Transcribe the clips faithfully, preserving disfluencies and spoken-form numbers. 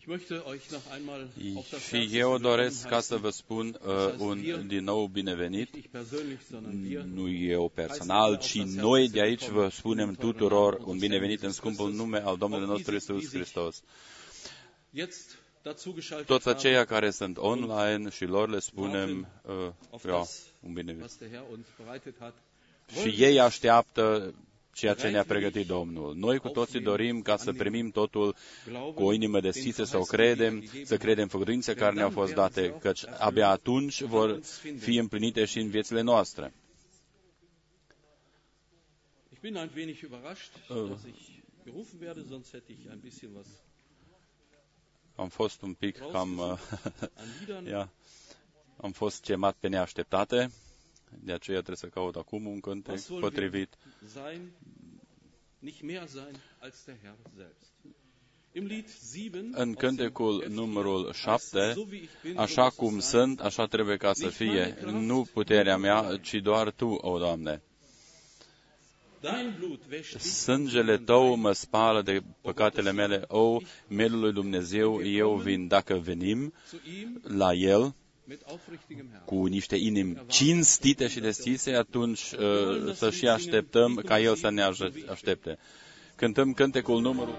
Și eu doresc ca să vă spun uh, un din nou binevenit, nu eu personal, ci noi de aici vă spunem tuturor un binevenit în scumpul nume al Domnului nostru Iisus Hristos. Toți aceia care sunt online și lor le spunem uh, ja, un binevenit. Și ei așteaptă ceea ce ne-a pregătit Domnul. Noi cu toții dorim ca să primim totul cu o inimă deschisă, să o credem, să credem făgăduințe care ne-au fost date, căci abia atunci vor fi împlinite și în viețile noastre. Uh. Am fost un pic cam... Uh, yeah. Am fost chemat pe neașteptate, de aceea trebuie să caut acum un cântec potrivit. În cântecul numărul șapte, așa cum sunt, așa trebuie ca să fie, nu puterea mea, ci doar Tu, o Doamne. Sângele Tău mă spală de păcatele mele, o, mielul lui Dumnezeu, eu vin. Dacă venim la El cu niște inimi cinstite și deschise, atunci uh, să și așteptăm ca El să ne aștepte. Cântăm cântecul numărul...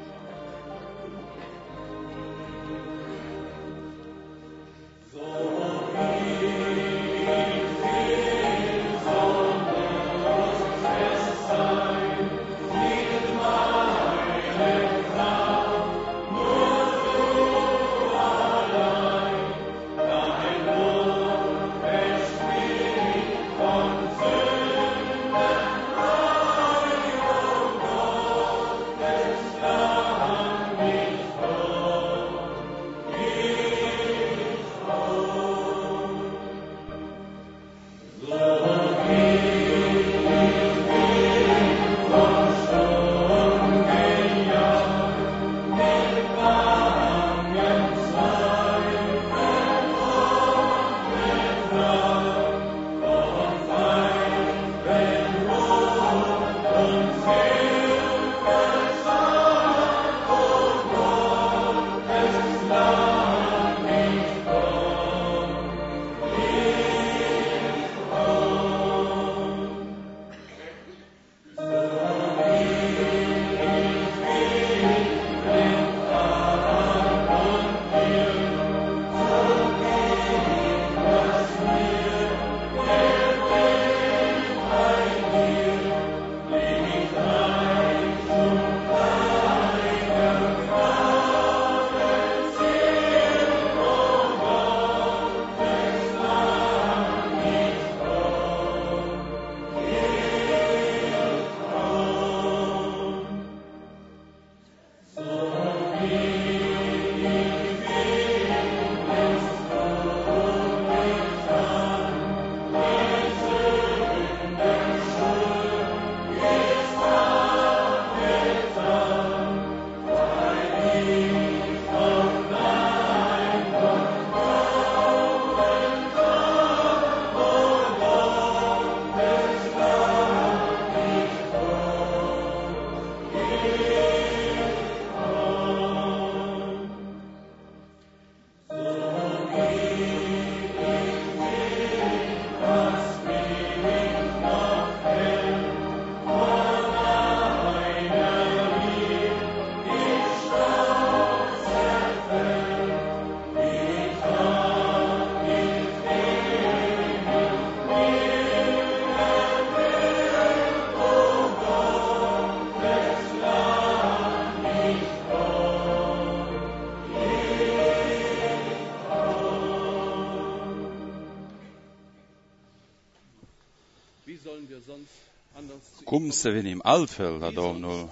Cum să venim altfel la Domnul?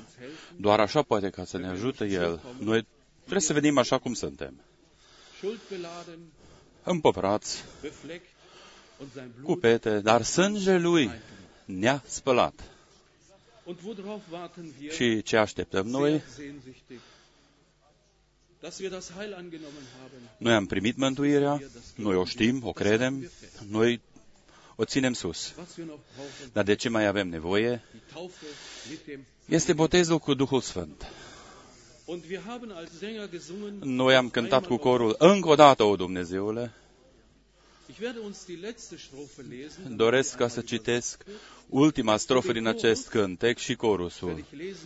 Doar așa poate ca să ne ajute El. Noi trebuie să venim așa cum suntem. Împovărați, cu pete, dar sângele Lui ne-a spălat. Și ce așteptăm noi? Noi am primit mântuirea, noi o știm, o credem, noi o ținem sus. Dar de ce mai avem nevoie? Este botezul cu Duhul Sfânt. Noi am cântat cu corul încă o dată, o Dumnezeule. Doresc ca să citesc ultima strofă din acest cântec și corusul.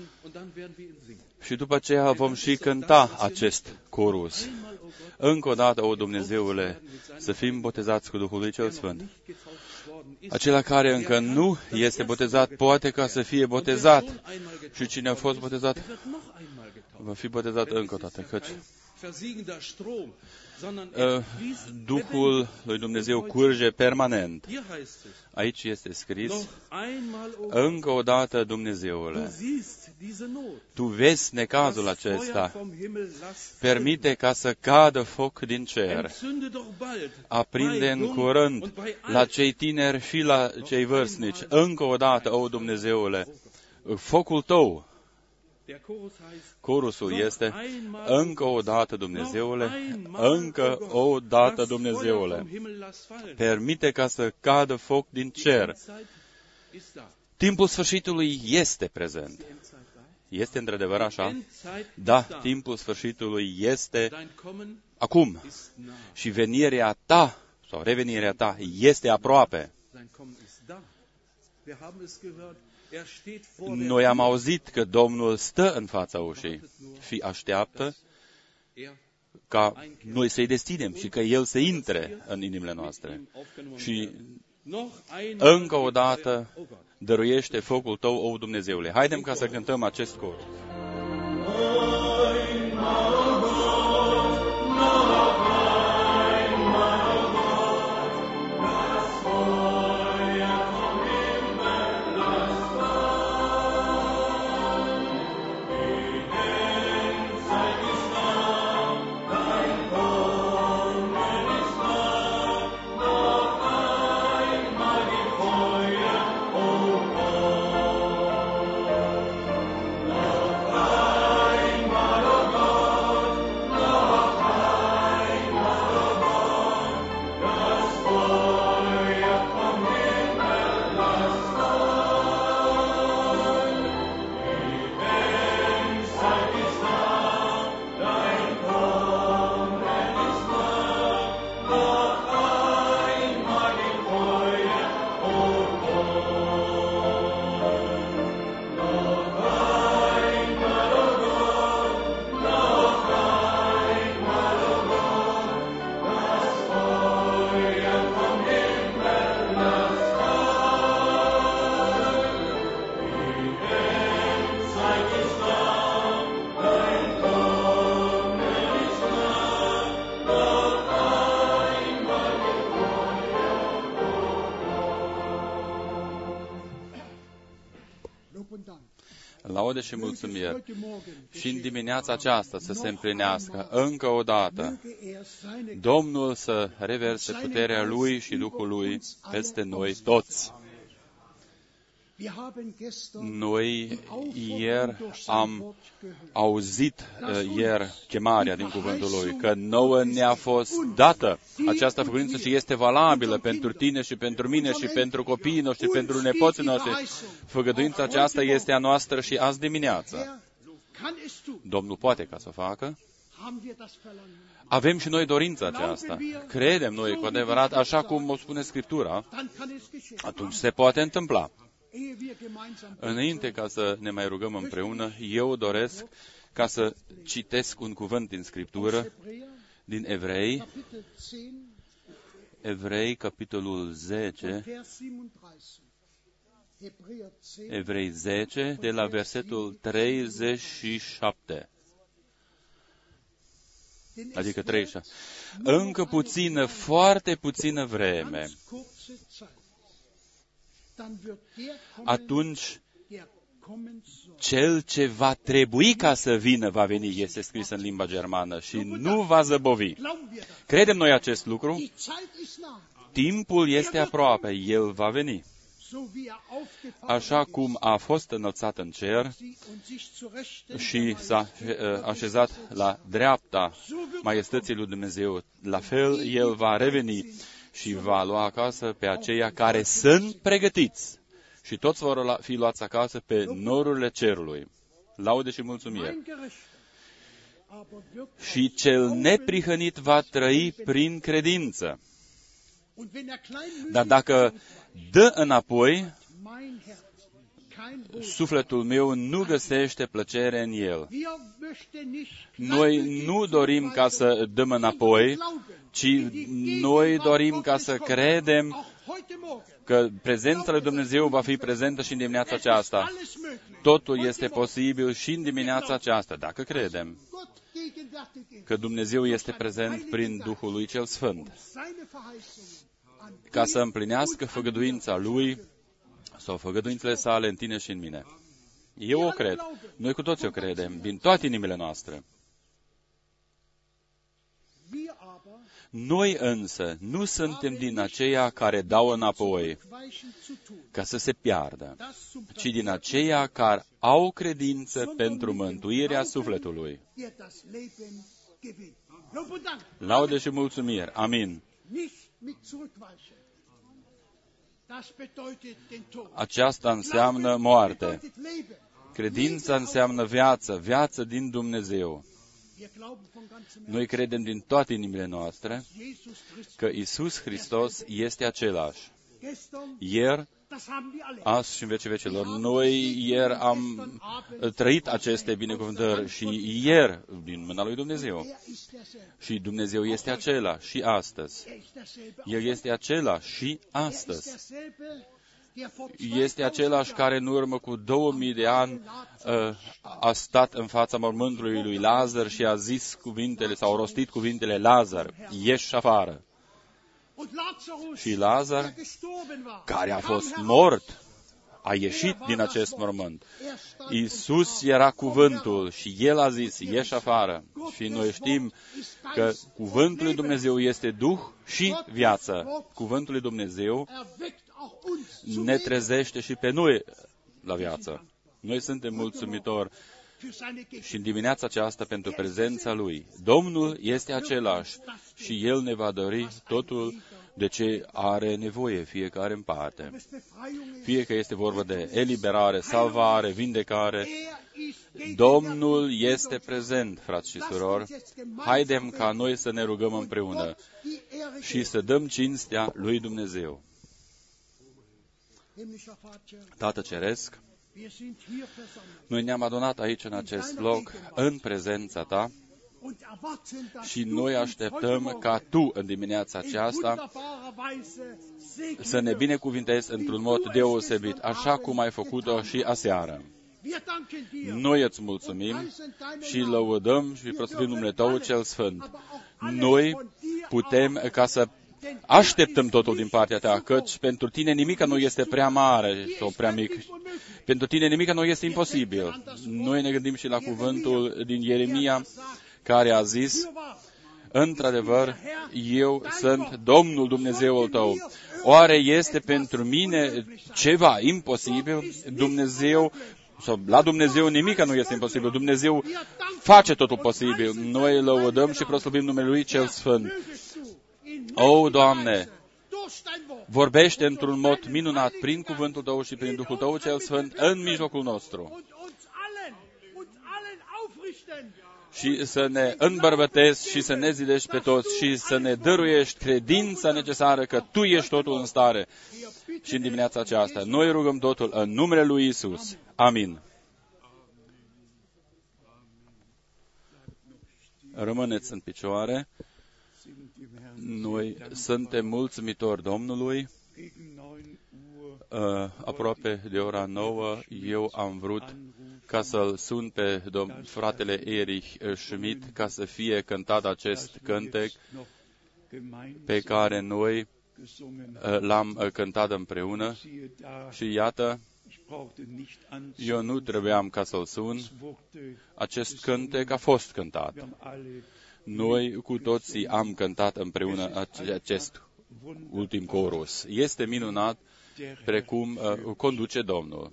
Și după aceea vom și cânta acest corus. Încă o dată, o Dumnezeule, să fim botezați cu Duhul lui Cel Sfânt. Acela care încă nu este botezat, poate ca să fie botezat. Și cine a fost botezat, va fi botezat încă o dată, căci Duhul lui Dumnezeu curge permanent. Aici este scris, încă o dată, Dumnezeule, Tu vezi necazul acesta, permite ca să cadă foc din cer, aprinde în curând la cei tineri și la cei vârstnici, încă o dată, o Dumnezeule, focul Tău. Corusul este, încă o dată, Dumnezeule, încă o dată, Dumnezeule, permite ca să cadă foc din cer. Timpul sfârșitului este prezent. Este într-adevăr așa? Da, timpul sfârșitului este acum. Și venirea Ta, sau revenirea Ta, este aproape. Noi am auzit că Domnul stă în fața ușii și așteaptă ca noi să-i deschidem și că El să intre în inimile noastre. Și încă o dată dăruiește focul Tău, o Dumnezeule. Haidem ca să cântăm acest cor. Laude și mulțumiri. Și în dimineața aceasta să se împlinească încă o dată Domnul să reverse puterea Lui și Duhul Lui peste noi toți. Noi ieri am auzit uh, ieri chemarea din cuvântul Lui, că nouă ne-a fost dată această făgăduință și este valabilă pentru tine și pentru mine și pentru copiii noștri, pentru nepoții noștri. Făgăduința aceasta este a noastră și azi dimineață. Domnul poate ca să facă. Avem și noi dorința aceasta. Credem noi cu adevărat, așa cum o spune Scriptura, atunci se poate întâmpla. Înainte ca să ne mai rugăm împreună, eu doresc ca să citesc un cuvânt din Scriptură, din Evrei, Evrei, capitolul zece, Evrei zece, de la versetul treizeci și șapte. Adică treizeci și șapte. Încă puțină, foarte puțină vreme, atunci cel ce va trebui ca să vină va veni, este scris în limba germană, și nu va zăbovi. Credem noi acest lucru? Timpul este aproape, El va veni. Așa cum a fost înălțat în cer și s-a așezat la dreapta maiestății lui Dumnezeu, la fel El va reveni și va lua acasă pe aceia care sunt pregătiți. Și toți vor fi luați acasă pe norurile cerului. Laude și mulțumiri. și cel neprihănit va trăi prin credință. Dar dacă dă înapoi, sufletul meu nu găsește plăcere în el. Noi nu dorim ca să dăm înapoi, ci noi dorim ca să credem că prezența lui Dumnezeu va fi prezentă și în dimineața aceasta. Totul este posibil și în dimineața aceasta, dacă credem că Dumnezeu este prezent prin Duhul lui cel Sfânt, ca să împlinească făgăduința Lui sau făgăduințele sale în tine și în mine. Eu o cred. Noi cu toți o credem, din toate inimile noastre. Noi însă nu suntem din aceia care dau înapoi ca să se piardă, ci din aceia care au credință pentru mântuirea sufletului. Laude și mulțumiri. Amin. Aceasta înseamnă moarte. Credința înseamnă viață, viață din Dumnezeu. Noi credem din toate inimile noastre că Iisus Hristos este același. Ieri, azi și în vecii vecilor. Noi ieri am trăit aceste binecuvântări și ieri din mâna lui Dumnezeu. Și Dumnezeu este acela și astăzi. El este acela și astăzi. Este același care în urmă cu două mii de ani a stat în fața mormântului lui Lazar și a zis cuvintele, sau rostit cuvintele: Lazar, ieși afară. Și Lazar, care a fost mort, a ieșit din acest mormânt. Iisus era cuvântul și El a zis: ieși afară. Și noi știm că cuvântul lui Dumnezeu este Duh și viață. Cuvântul lui Dumnezeu ne trezește și pe noi la viață. Noi suntem mulțumitori și în dimineața aceasta pentru prezența Lui. Domnul este același și El ne va dori totul de ce are nevoie fiecare în parte. Fie că este vorba de eliberare, salvare, vindecare, Domnul este prezent, frați și surori. Haidem ca noi să ne rugăm împreună și să dăm cinstea lui Dumnezeu. Tată Ceresc, noi ne-am adunat aici în acest loc, în prezența Ta, și noi așteptăm ca Tu, în dimineața aceasta, să ne binecuvintezi într-un mod deosebit, așa cum ai făcut-o și aseară. Noi îți mulțumim și lăudăm și proslăvim numele Tău cel Sfânt. Noi putem ca să așteptăm totul din partea Ta, căci pentru Tine nimic nu este prea mare sau prea mic. Pentru Tine nimic nu este imposibil. Noi ne gândim și la cuvântul din Ieremia, care a zis: într-adevăr, eu sunt Domnul Dumnezeul tău. Oare este pentru mine ceva imposibil? Dumnezeu, sau la Dumnezeu nimic nu este imposibil. Dumnezeu face totul posibil. Noi lăudăm și proslăvim numele Lui cel Sfânt. O, Doamne, vorbește într-un mod minunat prin cuvântul Tău și prin Duhul Tău cel Sfânt în mijlocul nostru. Și să ne îmbărbătezi și să ne zidești pe toți și să ne dăruiești credința necesară că Tu ești totul în stare. Și în dimineața aceasta noi rugăm totul în numele Lui Iisus. Amin. Rămâneți în picioare. Noi suntem mulțumitori Domnului. Uh, aproape de ora nouă, eu am vrut ca să-l sun pe dom- fratele Erich Schmidt ca să fie cântat acest cântec pe care noi uh, l-am uh, cântat împreună. Și iată, eu nu trebuiam ca să-l sun. Acest cântec a fost cântat. Noi cu toții am cântat împreună acest ultim chorus. Este minunat precum uh, conduce Domnul.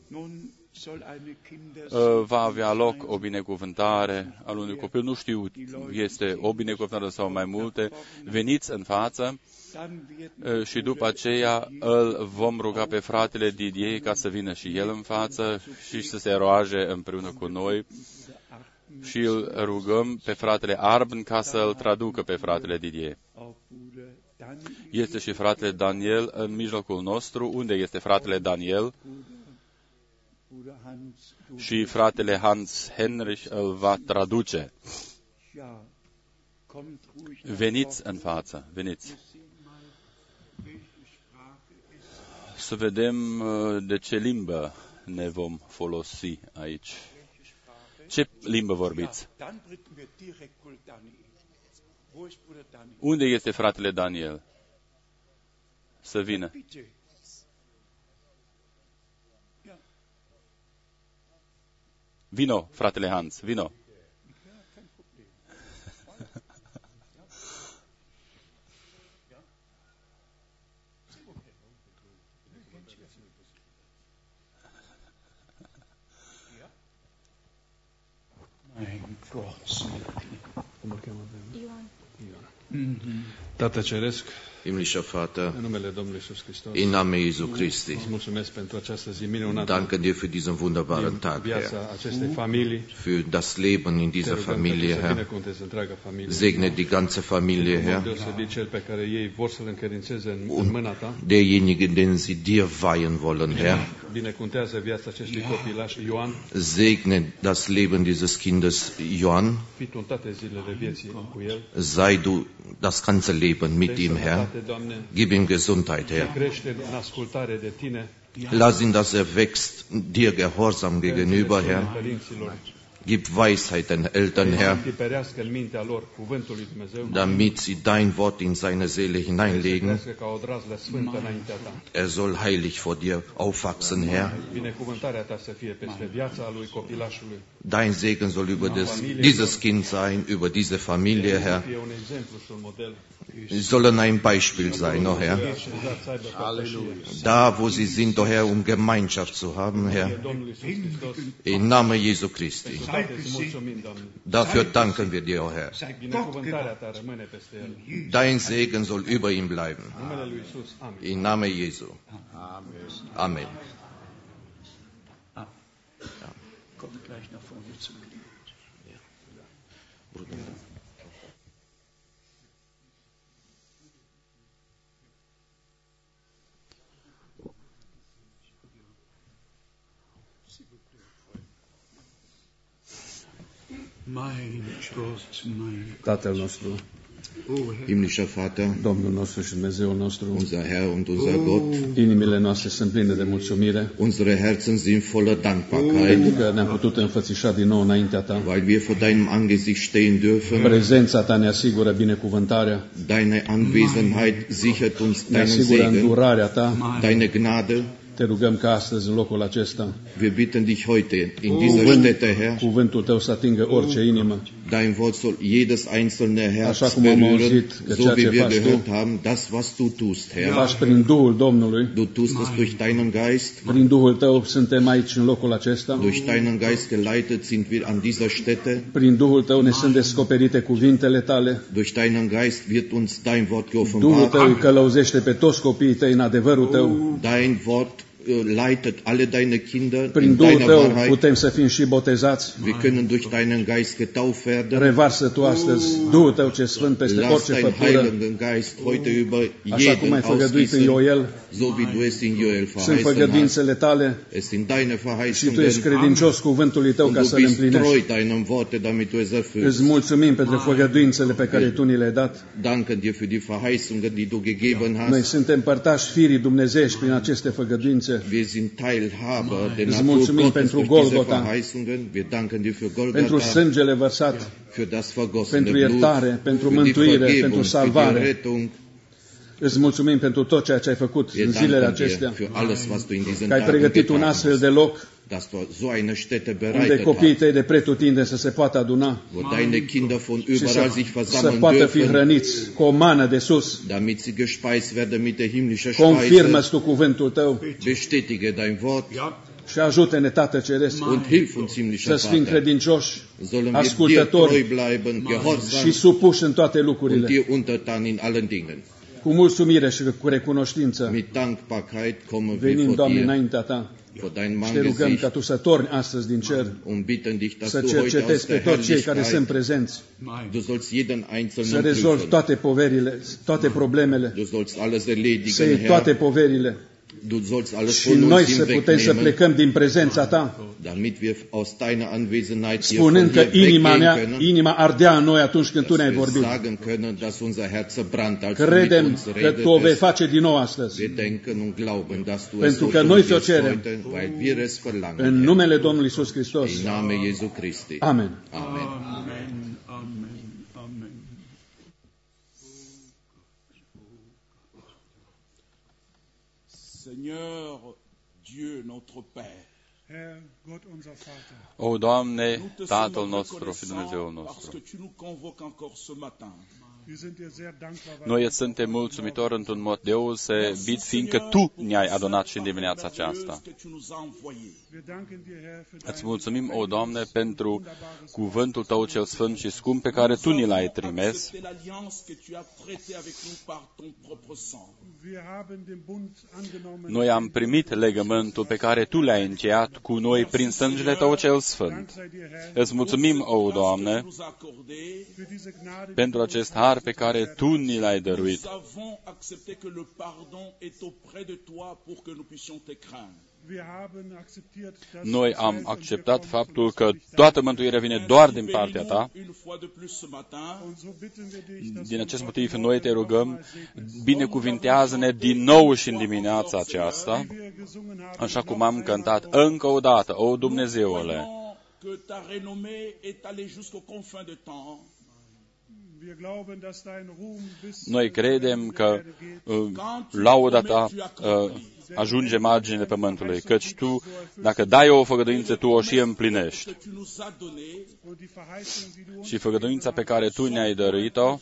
Uh, va avea loc o binecuvântare al unui copil, nu știu, este o binecuvântare sau mai multe. Veniți în față uh, și după aceea îl vom ruga pe fratele Didier ca să vină și el în față și să se roage împreună cu noi și îl rugăm pe fratele Arben ca să îl traducă pe fratele Didier. Este și fratele Daniel în mijlocul nostru. Unde este fratele Daniel? Și fratele Hans Henrich îl va traduce. Veniți în față, veniți. Să vedem de ce limbă ne vom folosi aici. Ce limbă vorbiți? Unde este fratele Daniel? Să vină. Vino, fratele Hans, vino. Tată Ceresc, Himmlischer Vater, în numele Domnului Iisus Hristos, im Namen Jesu Christi, îți mulțumesc pentru această zi minunată, danke dir für diesen wunderbaren din Tag, Herr, viața acestei familii. für das Leben in Te dieser rugăm Familie, pentru să Herr. binecuvântezi întreaga familie. Segne die ganze Familie, În mod Herr, deosebit cel pe care ei vor să-l încredințeze în, în und mâna ta. derjenigen, den sie dir weihen wollen, Herr. Binecuvântează viața acestui copilaș Ioan. Segne das Leben dieses Kindes Johann. Fii tu în toate zilele vieții cu el. Sei du das ganze Leben mit ihm, Herr. Sănătate, Doamne, Gib ihm Gesundheit, Herr. crește în ascultare de tine. Lass ihn, dass er wächst, dir gehorsam gegenüber, Herr. Părinților, Gib Weisheit den Eltern, Herr, tiperească în mintea lor cuvântul lui Dumnezeu. damit sie dein Wort in seine Seele hineinlegen. Crească ca o drazlă sfântă înaintea ta. Er soll heilig vor dir aufwachsen, Herr. Binecuvântarea ta să fie peste viața lui copilașului. Dein Segen soll über das, dieses Kind sein, über diese Familie, Herr. Fie un exemplu și un model. Sie sollen ein Beispiel sein, oh Herr. Da, wo sie sind, oh Herr, um Gemeinschaft zu haben, Herr. Domnul Iisus Hristos, Im Namen Jesu Christi. toate îți mulțumim, Doamne. Dafür danken wir dir, oh Herr. Binecuvântarea ta rămâne peste el. Dein Segen soll über ihm bleiben. Numele lui Iisus, amin. Im Namen Jesu. Amen. Kommt gleich nach vorne zu mir. Mein Gott, mein Tatăl nostru, Himmlischer Vater, Domnul nostru și Dumnezeul nostru, unser Herr und unser Gott, inimile noastre sunt pline de mulțumire, unsere Herzen sind voller pentru Dankbarkeit, că ne-am putut înfățișa din nou înaintea ta. weil wir vor deinem Angesicht stehen dürfen. Prezența ta ne asigură binecuvântarea, Deine Anwesenheit sichert uns ne deinen asigură Segen, îndurarea ta. deine Gnade. Te rugăm ca astăzi, în locul acesta, Wir bitten dich heute in dieser cuvânt, Stätte, Herr, cuvântul tău să atingă orice inimă, dein Wort soll jedes einzelne Herz Așa cum am berühren, auzit că so ceea wie ce wir faci tu, gehört haben, das, was du tust, Herr. faci prin Duhul Domnului. Du tust es durch deinen Geist. Prin Duhul tău suntem aici, în locul acesta. Durch deinen Geist geleitet sind wir an dieser Stätte. Prin Duhul tău ne sunt descoperite cuvintele tale. Durch deinen Geist wird uns dein Wort Duhul geoffenbart. tău îi călăuzește pe toți copiii tăi în adevărul tău. Dein Wort leitet alle deine Kinder Prin in Duhul deiner tău Wahrheit. putem să fim și botezați. Wir können durch deinen Geist getauft werden. Revarsă tu astăzi Duhul tău ce sfânt peste Lass orice dein făptură, Heiligen Geist heute über așa cum ai jeden făgăduit în ausgießen, Ioel. so wie du es in Joel Sunt verheißen hast. făgăduințele tale Es sind deine și tu ești Verheißungen credincios cuvântului tău und ca du să le bist treu împlinești. deinem Worte, damit du es Îți erfüllst. mulțumim pentru făgăduințele pe care tu ni le-ai dat. Danke dir für die Verheißungen, die du gegeben Noi hast. suntem părtași firii dumnezeiești prin aceste făgăduințe. Wir sind Teilhaber der Îți Natur mulțumim Gottes pentru durch diese Golgota. Verheißungen. Wir danken dir für Pentru Golgotha, sângele vărsat, für das vergossene pentru Blut, iertare, pentru für die mântuire, Vergebung, pentru für die salvare. Rettung. Îți mulțumim pentru tot ceea ce ai făcut Wir în zilele danken dir acestea, für alles, was du in diesen că ai Tagen pregătit un getan astfel hast, de loc dass du so eine Stätte unde bereitet copiii hast, tăi de pretutindeni să se poată aduna wo deine Kinder von și überall să, sich să versammeln poată fi dürfen, hrăniți cu o mană de sus. damit sie gespeist werden mit der himmlischen Confirmă Speise. tu cuvântul tău Bestätige dein Wort și ajută-ne, Tată Ceresc, und hilf uns, himmlischer să fim Vater. credincioși, Sollen wir dir treu ascultători bleiben, și gehorsam supuși în toate und lucrurile, dir untertan in allen Dingen. cu mulțumire și cu recunoștință. Mit Dankbarkeit kommen wir Venim, vor Doamne, dir. înaintea Ta vor dein Și te rugăm ca Tu să torni astăzi din cer, să cercetezi pe toți cei care sunt prezenți, să rezolvi toate poverile, toate problemele, să iei toate poverile și noi să putem să plecăm din prezența Ta, spunând că inima, mea, inima ardea în noi atunci când Tu ne-ai vorbit. Credem că Tu o vei face din nou astăzi, pentru că noi ți-o cerem în numele Domnului Iisus Hristos. Amen. Amen. Amen. Amen. Seigneur Dieu notre Père, O, Doamne, Tatăl nostru și Dumnezeul nostru, noi îți suntem mulțumitori într-un mod deosebit, fiindcă Tu ne-ai adunat și în dimineața aceasta. Îți mulțumim, o, Doamne, pentru cuvântul Tău cel sfânt și scump pe care Tu ni l-ai trimis. Noi am primit legământul pe care Tu l-ai încheiat cu noi prin sângele Tău cel sfânt. Îți mulțumim, o, Doamne, pentru acest har pe care Tu ni l-ai dăruit. Noi am acceptat faptul că toată mântuirea vine doar din partea Ta. Din acest motiv, noi Te rugăm, binecuvintează-ne din nou și în dimineața aceasta, așa cum am cântat încă o dată, o, Dumnezeule, noi credem că uh, lauda Ta uh, ajunge marginile pământului, căci Tu, dacă dai o făgăduință, Tu o și împlinești. Și făgăduința pe care Tu ne-ai dăruit-o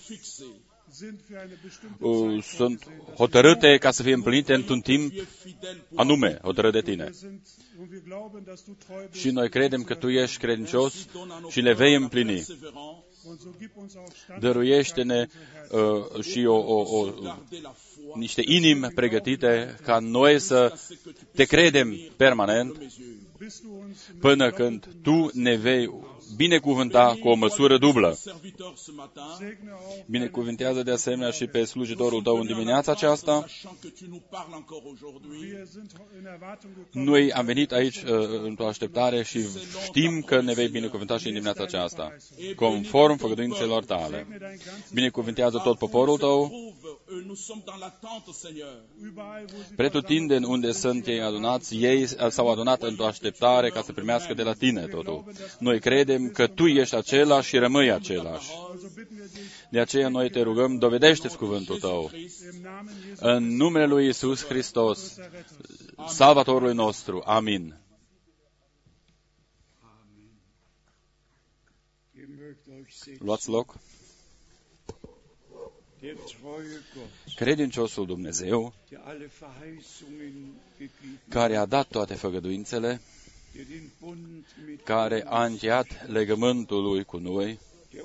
uh, sunt hotărâte ca să fie împlinite într-un timp anume, hotărât de Tine. Și noi credem că Tu ești credincios și le vei împlini. Dăruiește-ne uh, și o, o, o, niște inimi pregătite ca noi să Te credem permanent până când Tu ne vei binecuvânta cu o măsură dublă. Binecuvintează de asemenea și pe slujitorul Tău în dimineața aceasta. Noi am venit aici uh, într-o așteptare și știm că ne vei binecuvânta și în dimineața aceasta, conform făgăduințelor Tale. Binecuvintează tot poporul Tău, pretutindeni unde sunt ei adunați, ei s-au adunat într-o așteptare ca să primească de la Tine totul. Noi credem că Tu ești același și rămâi același. De aceea noi Te rugăm, dovedește-ți cuvântul Tău. În numele Lui Iisus Hristos, Salvatorului nostru. Amin. Luați loc. Credinciosul Dumnezeu, care a dat toate făgăduințele, care a încheiat legământul Lui cu noi,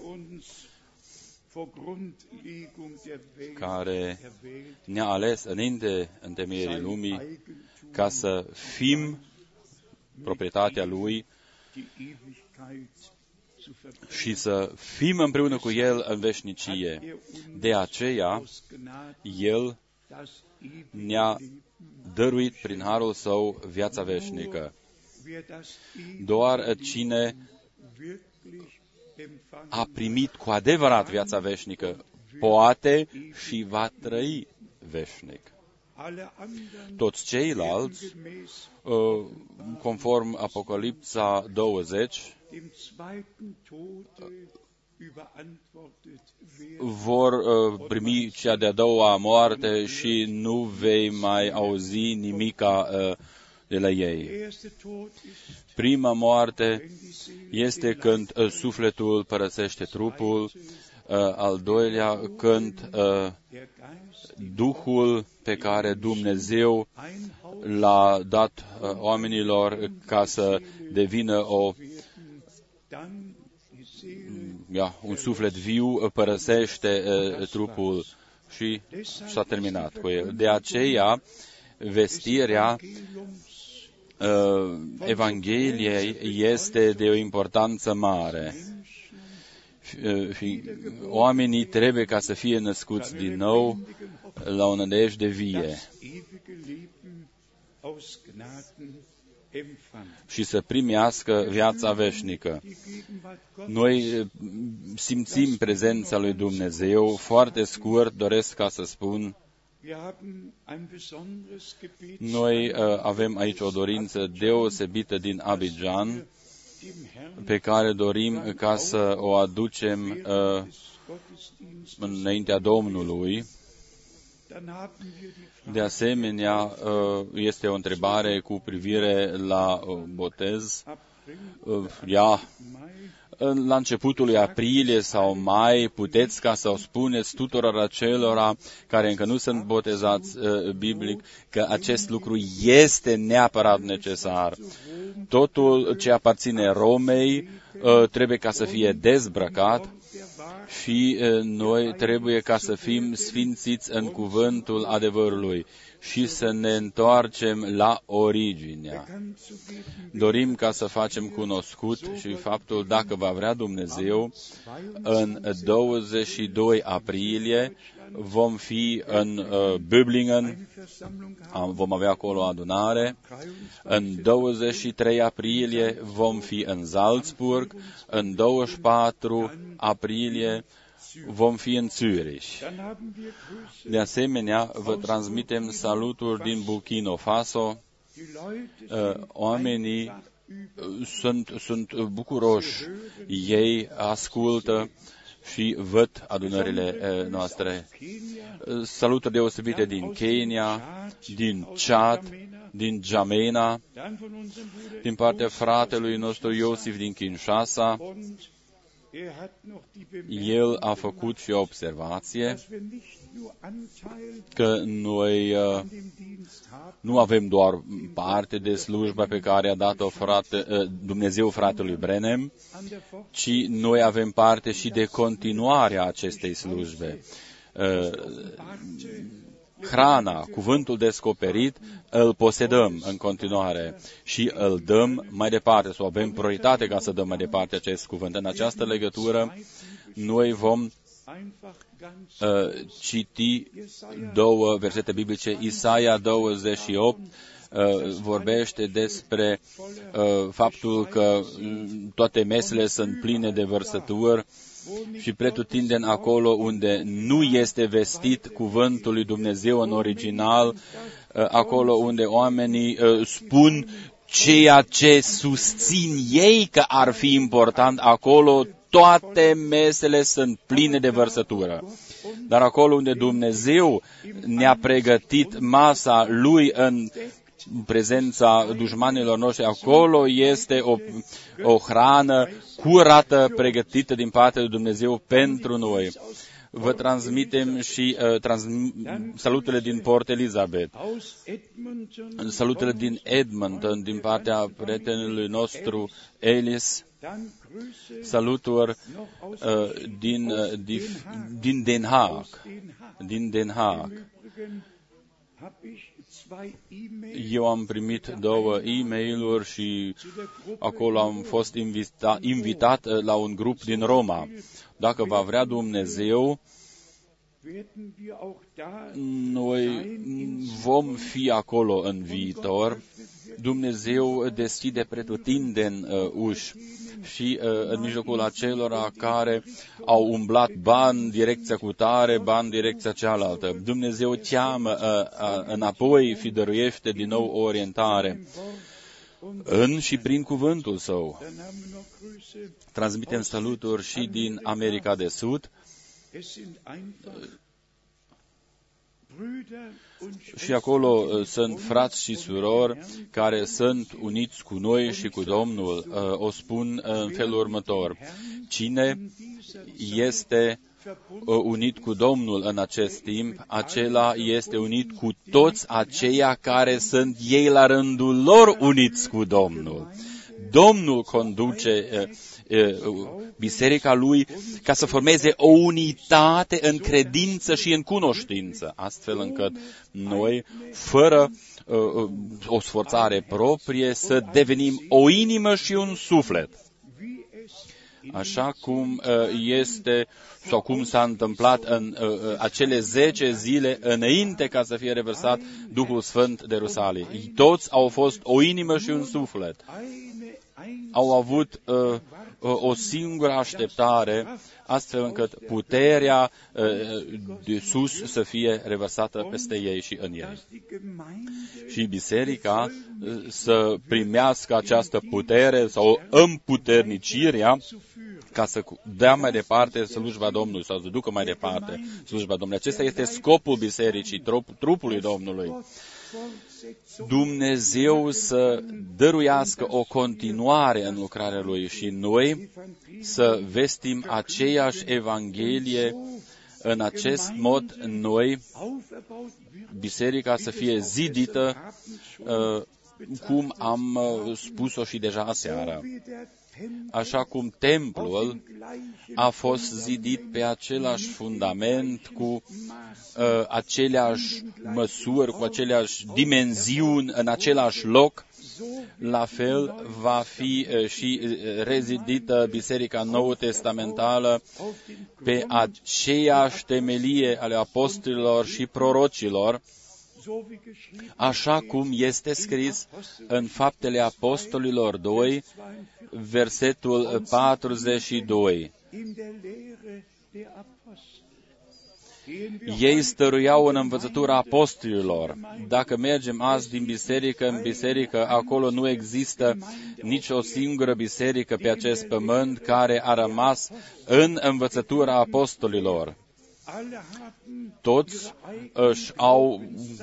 care ne-a ales înainte întemeierii lumii ca să fim proprietatea Lui și să fim împreună cu El în veșnicie. De aceea, El ne-a dăruit prin harul Său viața veșnică. Doar cine a primit cu adevărat viața veșnică poate și va trăi veșnic. Toți ceilalți, conform Apocalipsa douăzeci, vor primi cea de-a doua moarte și nu vei mai auzi nimica de la ei. Prima moarte este când sufletul părăsește trupul, al doilea când Duhul pe care Dumnezeu l-a dat oamenilor ca să devină o, ja, un suflet viu, părăsește trupul și s-a terminat cu el. De aceea, vestirea Evangheliei este de o importanță mare. Oamenii trebuie ca să fie născuți din nou la o nădejde vie și să primească viața veșnică. Noi simțim prezența lui Dumnezeu. Foarte scurt doresc ca să spun, noi uh, avem aici o dorință deosebită din Abidjan, pe care dorim ca să o aducem uh, înaintea Domnului. De asemenea, este o întrebare cu privire la botez. Ea, la începutul lui aprilie sau mai, puteți ca să o spuneți tuturor acelora care încă nu sunt botezați biblic că acest lucru este neapărat necesar. Totul ce aparține Romei trebuie ca să fie dezbrăcat și noi trebuie ca să fim sfințiți în cuvântul adevărului și să ne întoarcem la originea. Dorim ca să facem cunoscut și faptul, dacă va vrea Dumnezeu, în douăzeci și doi aprilie vom fi în uh, Böblingen, vom avea acolo o adunare. În douăzeci și trei aprilie vom fi în Salzburg, în douăzeci și patru aprilie vom fi în Zürich. De asemenea, vă transmitem saluturi din Burkina Faso. Oamenii sunt, sunt bucuroși, ei ascultă și văd adunările noastre. Saluturi deosebite din Kenya, din Chad, din Jamena, din partea fratelui nostru Iosif din Kinshasa. El a făcut și o observație că noi uh, nu avem doar parte de slujba pe care a dat-o frate, uh, Dumnezeu fratelui Brenem, ci noi avem parte și de continuarea acestei slujbe. Uh, hrana, cuvântul descoperit, îl posedăm în continuare și îl dăm mai departe, sau avem prioritate ca să dăm mai departe acest cuvânt. În această legătură, noi vom uh, citi două versete biblice. Isaia douăzeci și opt uh, vorbește despre uh, faptul că toate mesele sunt pline de vărsături și pretutindeni acolo unde nu este vestit cuvântul lui Dumnezeu în original, acolo unde oamenii spun ceea ce susțin ei că ar fi important, acolo toate mesele sunt pline de vărsătură. Dar acolo unde Dumnezeu ne-a pregătit masa Lui în prezența dușmanilor noștri, acolo este o, o hrană curată, pregătită din partea lui Dumnezeu pentru noi. Vă transmitem și uh, transmi, salutele din Port Elizabeth, salutele din Edmonton, din partea prietenului nostru Elis, saluturi uh, din, uh, din, din Den Haag, din Den Haag. Eu am primit două e-mail-uri și acolo am fost invita, invitat la un grup din Roma. Dacă va vrea Dumnezeu, noi vom fi acolo în viitor. Dumnezeu deschide pretutindeni uh, uși și uh, în mijlocul acelora care au umblat bani direcția cutare, bani direcția cealaltă. Dumnezeu cheamă uh, uh, înapoi, fi dăruiește din nou o orientare în și prin cuvântul Său. Transmitem saluturi și din America de Sud. Și acolo uh, sunt frați și surori care sunt uniți cu noi și cu Domnul. Uh, o spun uh, în felul următor. Cine este uh, unit cu Domnul în acest timp, acela este unit cu toți aceia care sunt ei la rândul lor uniți cu Domnul. Domnul conduce uh, biserica lui ca să formeze o unitate în credință și în cunoștință, astfel încât noi, fără o sforțare proprie, să devenim o inimă și un suflet. Așa cum este sau cum s-a întâmplat în acele zece zile înainte ca să fie revărsat Duhul Sfânt de Rusalii. Toți au fost o inimă și un suflet. Au avut uh, o singură așteptare, astfel încât puterea uh, de sus să fie revărsată peste ei și în ei. Și biserica uh, să primească această putere sau împuternicirea ca să dea mai departe slujba Domnului sau să ducă mai departe slujba Domnului. Acesta este scopul bisericii, trupului Domnului. Dumnezeu să dăruiască o continuare în lucrarea Lui și noi să vestim aceeași Evanghelie. În acest mod, noi, biserica să fie zidită, cum am spus-o și deja aseară. Așa cum templul a fost zidit pe același fundament, cu uh, aceleași măsuri, cu aceleași dimensiuni, în același loc, la fel va fi uh, și rezidită Biserica Nouă Testamentală pe aceeași temelie ale apostolilor și prorocilor, așa cum este scris în Faptele Apostolilor doi, versetul patruzeci și doi. Ei stăruiau în învățătura apostolilor. Dacă mergem azi din biserică în biserică, acolo nu există nici o singură biserică pe acest pământ care a rămas în învățătura apostolilor. Toți își au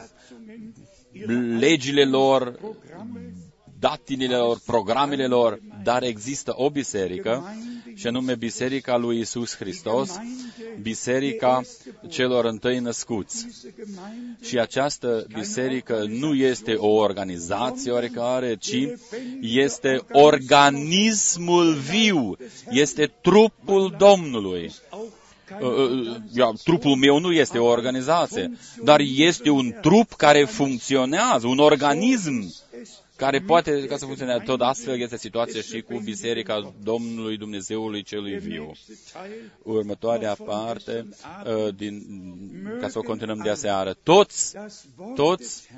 legile lor, datinile lor, programele lor, dar există o biserică, și anume Biserica lui Iisus Hristos, Biserica celor întâi născuți. Și această biserică nu este o organizație oricare, ci este organismul viu, este trupul Domnului. Ja, trupul meu nu este o organizație, dar este un trup care funcționează, un organism care poate ca să funcționeze. Tot astfel este situația și cu Biserica Domnului Dumnezeului Celui Viu. Următoarea parte, din, ca să o continuăm de aseară, toți, toți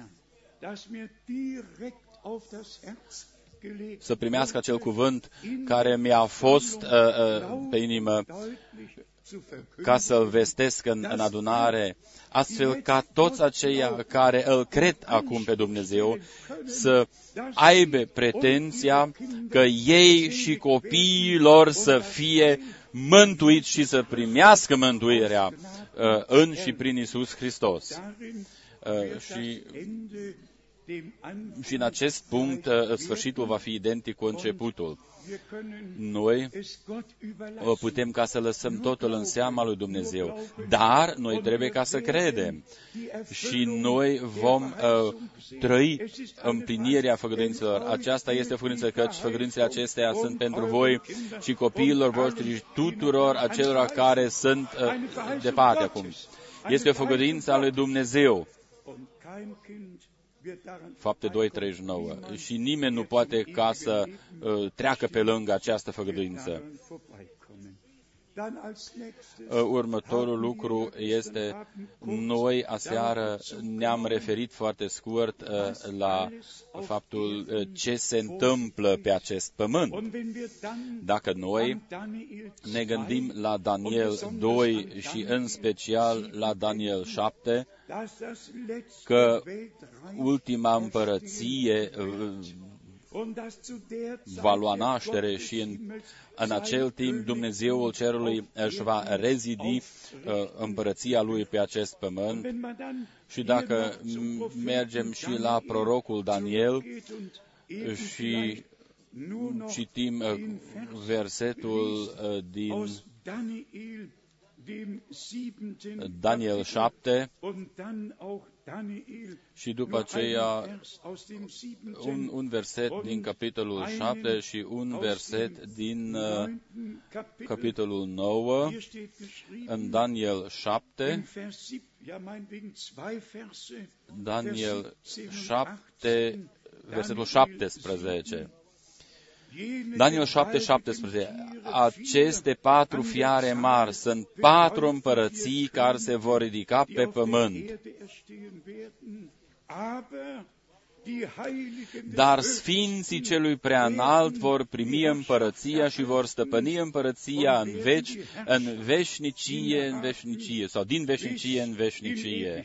să primească acel cuvânt care mi-a fost uh, uh, pe inimă, ca să-l vestesc în, în adunare, astfel ca toți aceia care îl cred acum pe Dumnezeu să aibă pretenția că ei și copiii lor să fie mântuiți și să primească mântuirea uh, în și prin Iisus Hristos. Uh, și Și în acest punct, sfârșitul va fi identic cu începutul. Noi putem ca să lăsăm totul în seama lui Dumnezeu, dar noi trebuie ca să credem. Și noi vom uh, trăi împlinirea făgăduințelor. Aceasta este făgăduință, căci făgăduințele acestea sunt pentru voi și copiilor voștri și tuturor acelora care sunt uh, departe acum. Este o făgăduință a lui Dumnezeu. Fapte doi, treizeci și nouă. Și nimeni nu poate ca să uh, treacă pe lângă această făgăduință. Uh, următorul lucru este, noi aseară ne-am referit foarte scurt uh, la faptul uh, ce se întâmplă pe acest pământ. Dacă noi ne gândim la Daniel doi și în special la Daniel șapte, că ultima împărăție va lua naștere și în, în acel timp Dumnezeul Cerului își va rezidi uh, împărăția Lui pe acest pământ. Și dacă mergem și la prorocul Daniel și citim uh, versetul uh, din Daniel șapte și după aceea un, un verset din capitolul șapte și un verset din uh, capitolul nouă în Daniel șapte. Daniel șapte, versetul șaptesprezece. Daniel șapte, șaptesprezece. Aceste patru fiare mari sunt patru împărății care se vor ridica pe pământ. Dar sfinții celui preanalt vor primi împărăția și vor stăpâni împărăția în veci, în veșnicie, în veșnicie, sau din veșnicie în veșnicie.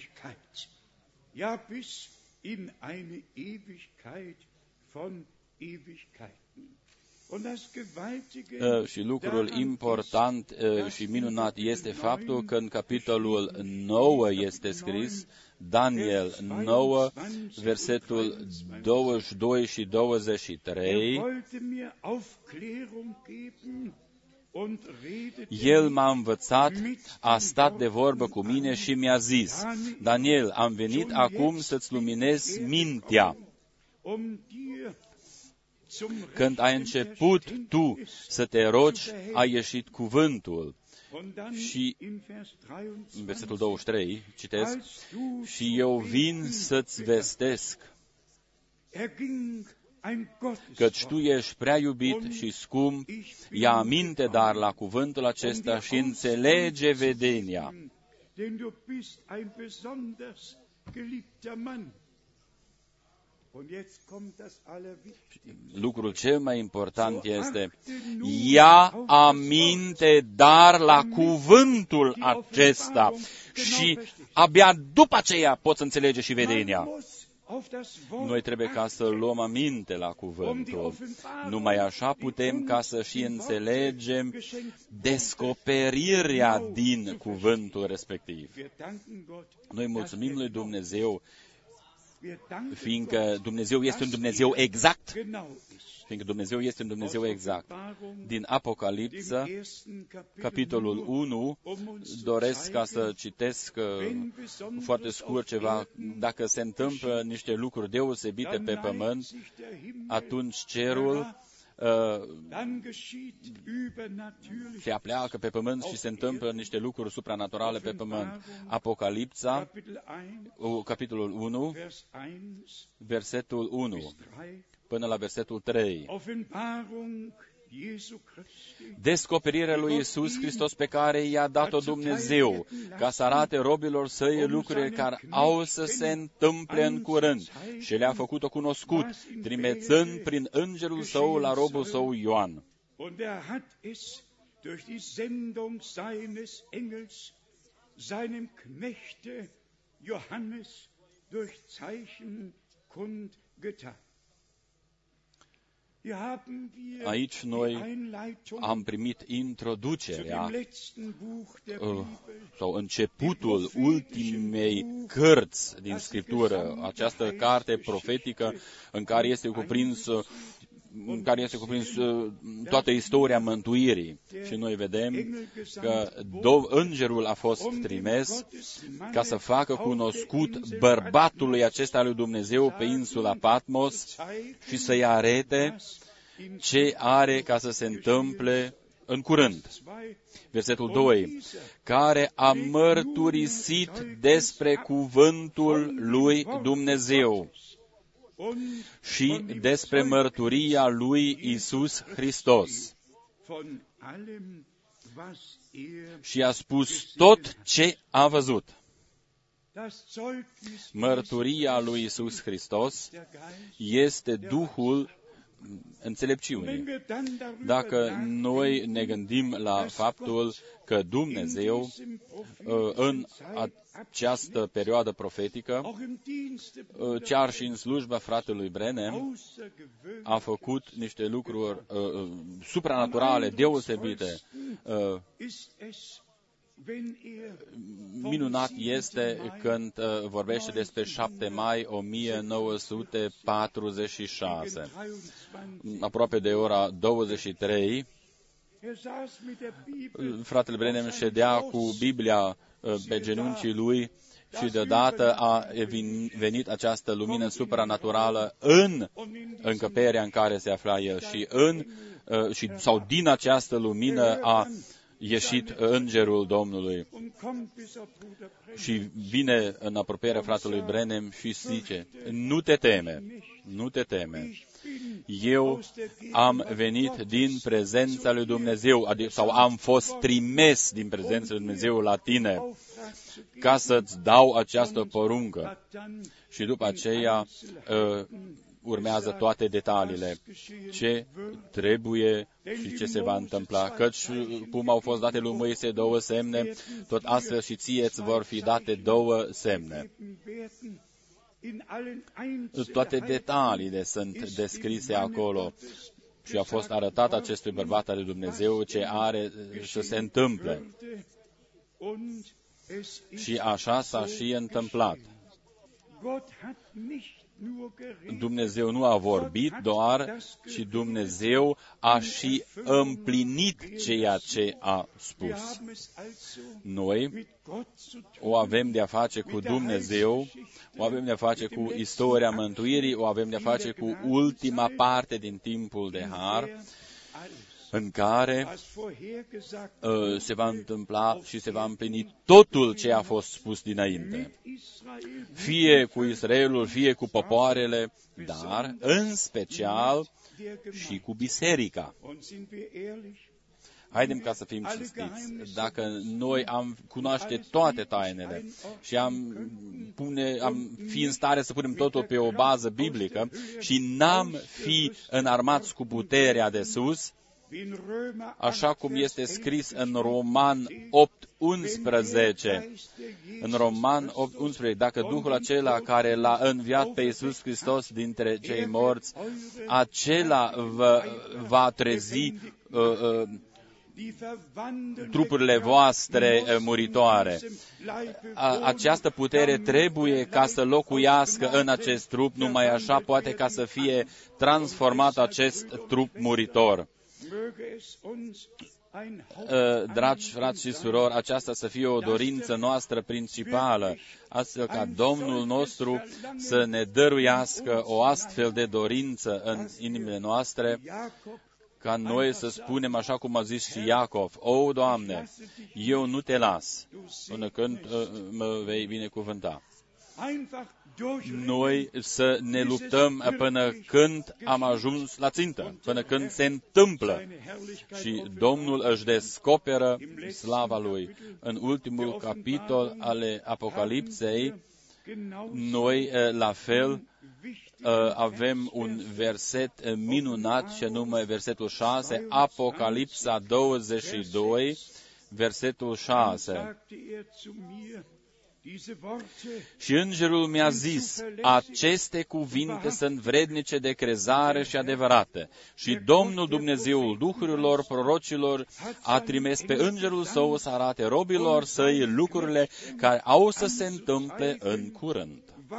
Uh, și lucrul important uh, și minunat este faptul că în capitolul nouă este scris, Daniel nouă, versetul douăzeci și doi și douăzeci și trei, El m-a învățat, a stat de vorbă cu mine și mi-a zis, Daniel, am venit acum să-ți luminez mintea. Când ai început tu să te rogi, a ieșit cuvântul. Și în versetul douăzeci și trei, citesc, și eu vin să-ți vestesc căci tu ești prea iubit și scump, ia aminte dar la cuvântul acesta și înțelege vedenia. Lucrul cel mai important este, ia aminte dar la cuvântul acesta și abia după aceea poți înțelege și vedenia. Noi trebuie ca să luăm aminte la cuvântul. Numai așa putem ca să și înțelegem descoperirea din cuvântul respectiv. Noi mulțumim lui Dumnezeu, fiindcă Dumnezeu este un Dumnezeu exact. Fiindcă Dumnezeu este un Dumnezeu exact. Din Apocalipsă, capitolul unu, doresc ca să citesc foarte scurt ceva. Dacă se întâmplă niște lucruri deosebite pe pământ, atunci cerul se apleacă pe pământ și se întâmplă niște lucruri supranaturale pe pământ. Apocalipsa, capitolul unu, versetul unu, până la versetul trei. Descoperirea lui Iisus Hristos pe care i-a dat-o Dumnezeu, ca să arate robilor săi lucrurile care au să se întâmple în curând și le-a făcut-o cunoscut, trimețând prin îngerul său la robul său Ioan. Aici noi am primit introducerea sau începutul ultimei cărți din Scriptură, această carte profetică în care este cuprins în care este cuprins toată istoria mântuirii. Și noi vedem că îngerul a fost trimis ca să facă cunoscut bărbatului acesta lui Dumnezeu pe insula Patmos și să-i arete ce are ca să se întâmple în curând. Versetul doi, care a mărturisit despre cuvântul lui Dumnezeu și despre mărturia lui Iisus Hristos. Și a spus tot ce a văzut. Mărturia lui Iisus Hristos este Duhul înțelepciunii. Dacă noi ne gândim la faptul că Dumnezeu în această perioadă profetică, chiar și în slujba fratelui Branham, a făcut niște lucruri uh, supranaturale, deosebite. Uh, minunat este când uh, vorbește despre șapte mai o mie nouă sute patruzeci și șase. Aproape de ora douăzeci și trei, Fratele Branham ședea cu Biblia pe genunchii lui și deodată a venit această lumină supranaturală în încăperea în care se afla el și, în, și sau din această lumină a ieșit îngerul Domnului și vine în apropierea fratelui Branham și zice: nu te teme, nu te teme. Eu am venit din prezența lui Dumnezeu, adică, sau am fost trimis din prezența lui Dumnezeu la tine ca să-ți dau această poruncă. Și după aceea uh, urmează toate detaliile, ce trebuie și ce se va întâmpla. Căci cum au fost date lui Moise două semne, tot astfel și ție îți vor fi date două semne. Toate detaliile sunt descrise acolo și a fost arătat acestui bărbat al lui Dumnezeu ce are să se întâmple. Și așa s-a și întâmplat. Dumnezeu nu a vorbit doar, ci Dumnezeu a și împlinit ceea ce a spus. Noi o avem de-a face cu Dumnezeu, o avem de-a face cu istoria mântuirii, o avem de-a face cu ultima parte din timpul de har, în care uh, se va întâmpla și se va împlini totul ce a fost spus dinainte. Fie cu Israelul, fie cu popoarele, dar în special și cu biserica. Haidem ca să fim cinstiți. Dacă noi am cunoaște toate tainele și am, pune, am fi în stare să punem totul pe o bază biblică și n-am fi înarmați cu puterea de sus, așa cum este scris în Roman opt unsprezece. În Roman opt unsprezece, dacă Duhul acela care l-a înviat pe Iisus Hristos dintre cei morți, acela va, va trezi uh, uh, trupurile voastre muritoare. A, această putere trebuie ca să locuiască în acest trup, numai așa poate ca să fie transformat acest trup muritor. Dragi frați și surori, aceasta să fie o dorință noastră principală, astfel ca Domnul nostru să ne dăruiască o astfel de dorință în inimile noastre, ca noi să spunem așa cum a zis și Iacov: O, Doamne, eu nu te las până când uh, mă vei binecuvânta. Noi să ne luptăm până când am ajuns la țintă, până când se întâmplă și Domnul își descoperă slava Lui. În ultimul capitol ale Apocalipsei, noi, la fel, avem un verset minunat, și anume versetul șase, Apocalipsa douăzeci și doi, versetul șase. Și îngerul mi-a zis: aceste cuvinte sunt vrednice de crezare și adevărate. Și Domnul Dumnezeul duhurilor prorocilor a trimis pe îngerul său să arate robilor săi lucrurile care au să se întâmple în curând.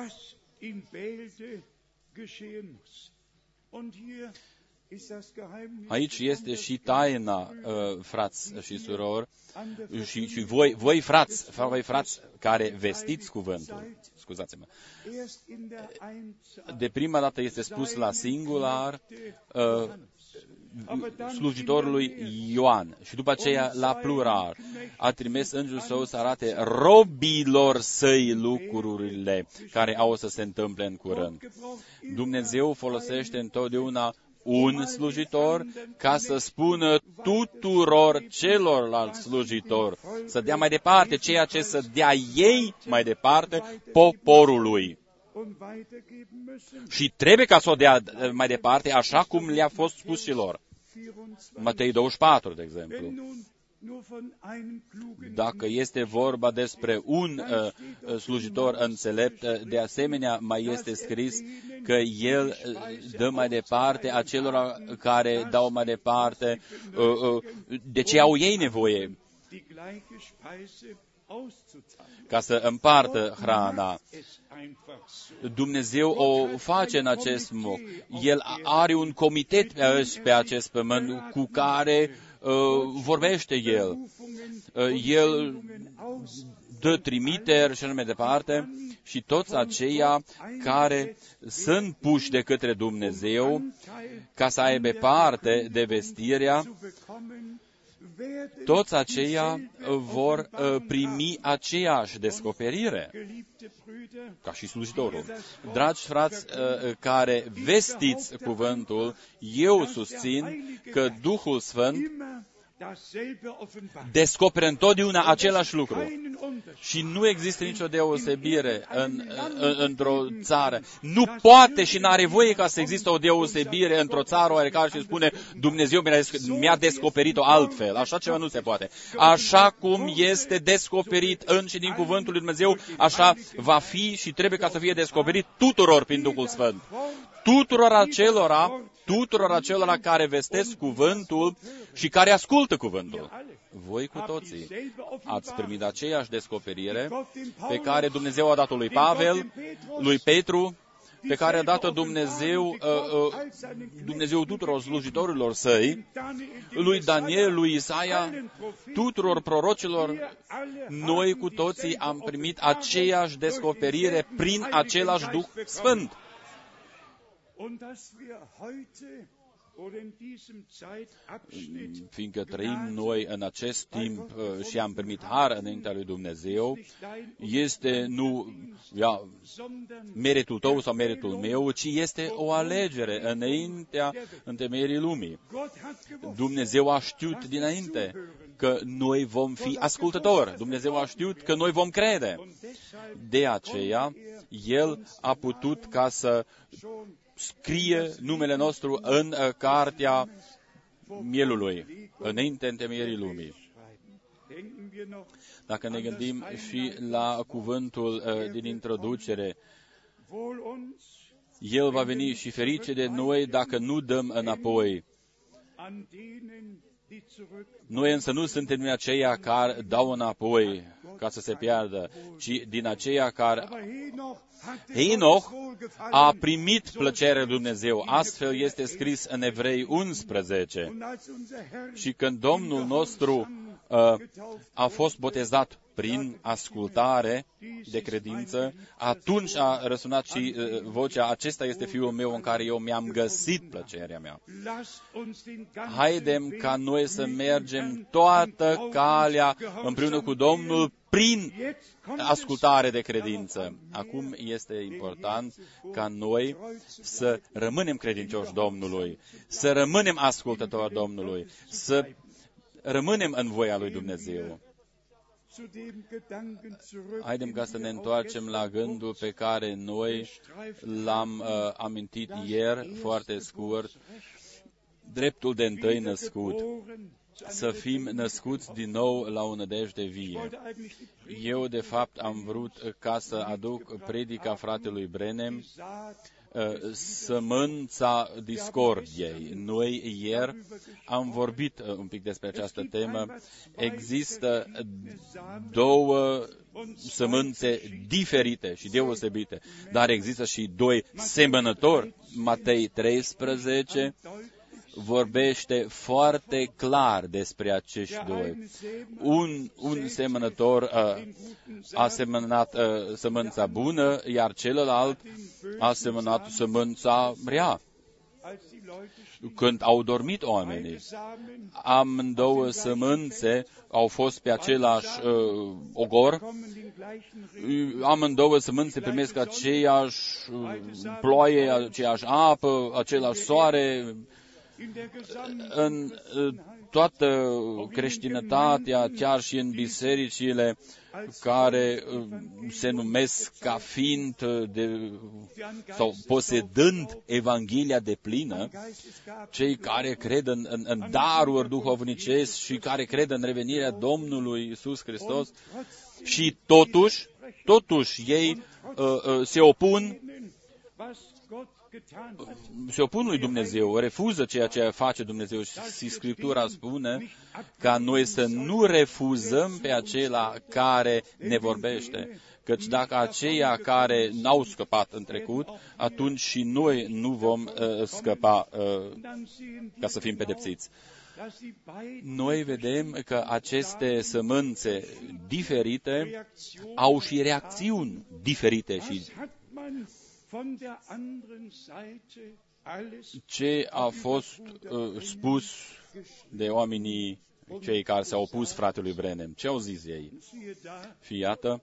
Aici este și taina, uh, frați și surori, și, și voi, voi frați, voi frați care vestiți cuvântul, scuzați-mă. De prima dată este spus la singular uh, slujitorului Ioan și după aceea la plural. A trimis îngerul său să arate robilor săi lucrurile care au să se întâmple în curând. Dumnezeu folosește întotdeauna un slujitor ca să spună tuturor celorlalți slujitori, să dea mai departe ceea ce să dea ei mai departe poporului. Și trebuie ca să o dea mai departe așa cum le-a fost spus și lor. Matei douăzeci și patru, de exemplu. Dacă este vorba despre un uh, slujitor înțelept, de asemenea mai este scris că el uh, dă mai departe acelora care dau mai departe uh, uh, de ce au ei nevoie. ca să împartă hrana. Dumnezeu o face în acest mod. El are un comitet pe acest pământ cu care uh, vorbește El. Uh, el dă trimiteri și așa mai departe, și toți aceia care sunt puși de către Dumnezeu ca să aibă parte de vestirea, toți aceia vor primi aceeași descoperire ca și slujitorul. Dragi frați care vestiți cuvântul, eu susțin că Duhul Sfânt descoperă întotdeauna același lucru. Și nu există nicio deosebire în, în, într-o țară. Nu poate și n-are voie ca să există o deosebire într-o țară oarecare și spune Dumnezeu mi-a descoperit-o altfel. Așa ceva nu se poate. Așa cum este descoperit în și din cuvântul lui Dumnezeu, așa va fi și trebuie ca să fie descoperit tuturor prin Duhul Sfânt. Tuturor acelora, tuturor acelora care vestesc cuvântul și care ascultă cuvântul. Voi cu toții ați primit aceeași descoperire pe care Dumnezeu a dat-o lui Pavel, lui Petru, pe care a dat-o Dumnezeu, uh, uh, Dumnezeu tuturor slujitorilor săi, lui Daniel, lui Isaia, tuturor prorocilor. Noi cu toții am primit aceeași descoperire prin același Duh Sfânt. Fiindcă trăim noi în acest timp și am primit har înaintea lui Dumnezeu, este nu ia, meritul tău sau meritul meu, ci este o alegere înaintea întemeierii lumii. Dumnezeu a știut dinainte că noi vom fi ascultători. Dumnezeu a știut că noi vom crede. De aceea, El a putut ca să scrie numele nostru în uh, cartea mielului, înainte întemeierii lumii. Dacă ne gândim și la cuvântul uh, din introducere, El va veni și ferice de noi dacă nu dăm înapoi. Noi însă nu suntem din aceia care dau înapoi ca să se piardă, ci din aceia care... Henoch a primit plăcerea lui Dumnezeu. Astfel este scris în Evrei unsprezece. Și când Domnul nostru uh, a fost botezat prin ascultare de credință, atunci a răsunat și uh, vocea, acesta este Fiul meu în care eu mi-am găsit plăcerea mea. Haidem ca noi să mergem toată calea împreună cu Domnul prin ascultare de credință. Acum este important ca noi să rămânem credincioși Domnului, să rămânem ascultători Domnului, să rămânem în voia lui Dumnezeu. Haidem ca să ne întoarcem la gândul pe care noi l-am uh, amintit ieri, foarte scurt, dreptul de întâi născut. Să fim născuți din nou la o nădejde vie. Eu, de fapt, am vrut ca să aduc predica fratelui Brenem, sămânța discordiei. Noi ieri am vorbit un pic despre această temă. Există două sămânțe diferite și deosebite, dar există și doi semănători. Matei treisprezece vorbește foarte clar despre acești doi. Un, un semănător uh, a semănat uh, sămânța bună, iar celălalt a semănat sămânța rea. Când au dormit oamenii, amândouă sămânțe au fost pe același uh, ogor, amândouă sămânțe primesc aceeași uh, ploaie, aceeași apă, același soare. În toată creștinătatea, chiar și în bisericile care se numesc ca fiind de, sau posedând Evanghelia deplină, cei care cred în, în, în daruri duhovnicesc și care cred în revenirea Domnului Iisus Hristos, și totuși, totuși ei uh, uh, se opun se opun lui Dumnezeu, refuză ceea ce face Dumnezeu și Scriptura spune ca noi să nu refuzăm pe acela care ne vorbește. Căci dacă aceia care n-au scăpat în trecut, atunci și noi nu vom uh, scăpa uh, ca să fim pedepsiți. Noi vedem că aceste sămânțe diferite au și reacțiuni diferite și ce a fost uh, spus de oamenii cei care s-au opus fratelui Branham. Ce au zis ei? Și iată,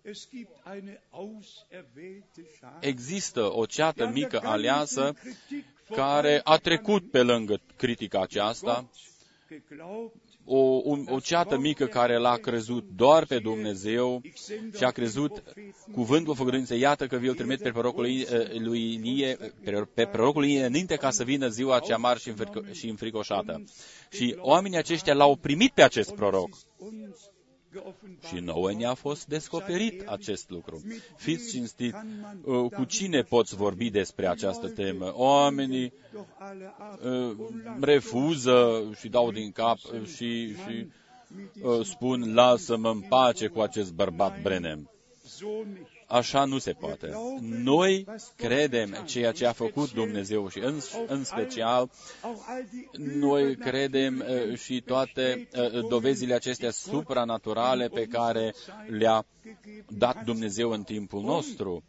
există o ceată mică aleasă care a trecut pe lângă critica aceasta, o, un, o ceată mică care l-a crezut doar pe Dumnezeu și a crezut cuvântul făgăduinței. Iată că vi-l trimit pe prorocul lui Ilie, pe prorocul Ilie înainte ca să vină ziua cea mare și, înfrico- și înfricoșată. Și oamenii aceștia l-au primit pe acest proroc. Și nouă ne-a fost descoperit acest lucru. Fiți cinstit, cu cine poți vorbi despre această temă? Oamenii uh, refuză și dau din cap și, și uh, spun, lasă-mă în pace cu acest bărbat Branham. Așa nu se poate. Noi credem ceea ce a făcut Dumnezeu și în, în special noi credem uh, și toate uh, dovezile acestea supranaturale pe care le-a dat Dumnezeu în timpul nostru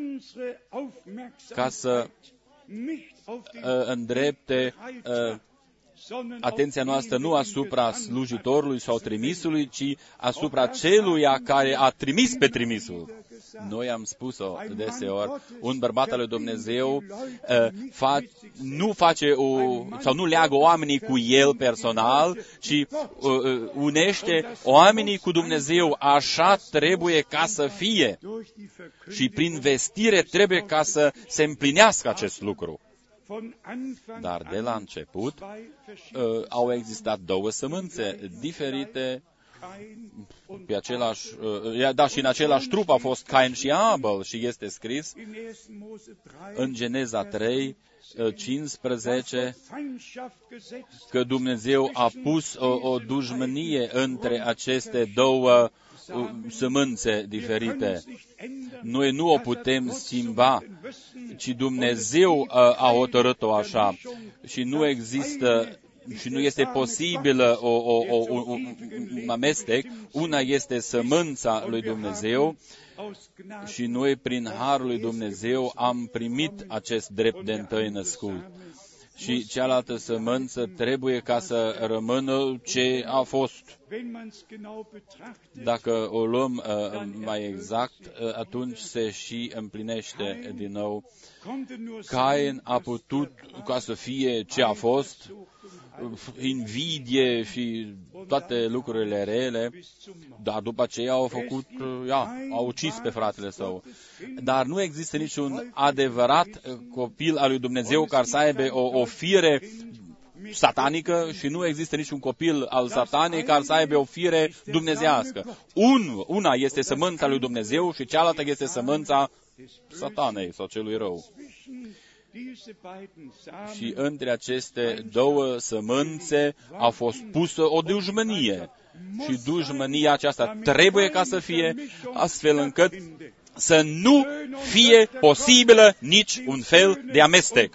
ca să uh, îndrepte uh, atenția noastră nu asupra slujitorului sau trimisului, ci asupra celuia care a trimis pe trimisul. Noi am spus-o deseori, un bărbat al lui Dumnezeu uh, fa, nu face o, sau nu leagă oamenii cu el personal, ci uh, unește oamenii cu Dumnezeu. Așa trebuie ca să fie. Și prin vestire trebuie ca să se împlinească acest lucru. Dar de la început uh, au existat două sămânțe diferite, pe același, uh, da, și în același trup a fost Cain și Abel și este scris în Geneza trei, cincisprezece, că Dumnezeu a pus o, o dușmănie între aceste două uh, sămânțe diferite. Noi nu o putem schimba, ci Dumnezeu uh, a hotărât-o așa și nu există și nu este posibilă o, o, o, o, un amestec. Una este sămânța lui Dumnezeu și noi prin harul lui Dumnezeu am primit acest drept de întâi născut. Și cealaltă sămânță trebuie ca să rămână ce a fost. Dacă o luăm uh, mai exact, uh, atunci se și împlinește din nou. Cain a putut ca să fie ce a fost, invidie și toate lucrurile rele, dar după aceea au făcut, ia, au ucis pe fratele său. Dar nu există niciun adevărat copil al lui Dumnezeu care să aibă o, o fire satanică și nu există niciun copil al satanei care să aibă o fire dumnezească. Un, una este sămânța lui Dumnezeu și cealaltă este sămânța satanei sau celui rău. Și între aceste două sămânțe a fost pusă o dușmănie. Și dușmănia aceasta trebuie ca să fie astfel încât să nu fie posibilă nici un fel de amestec.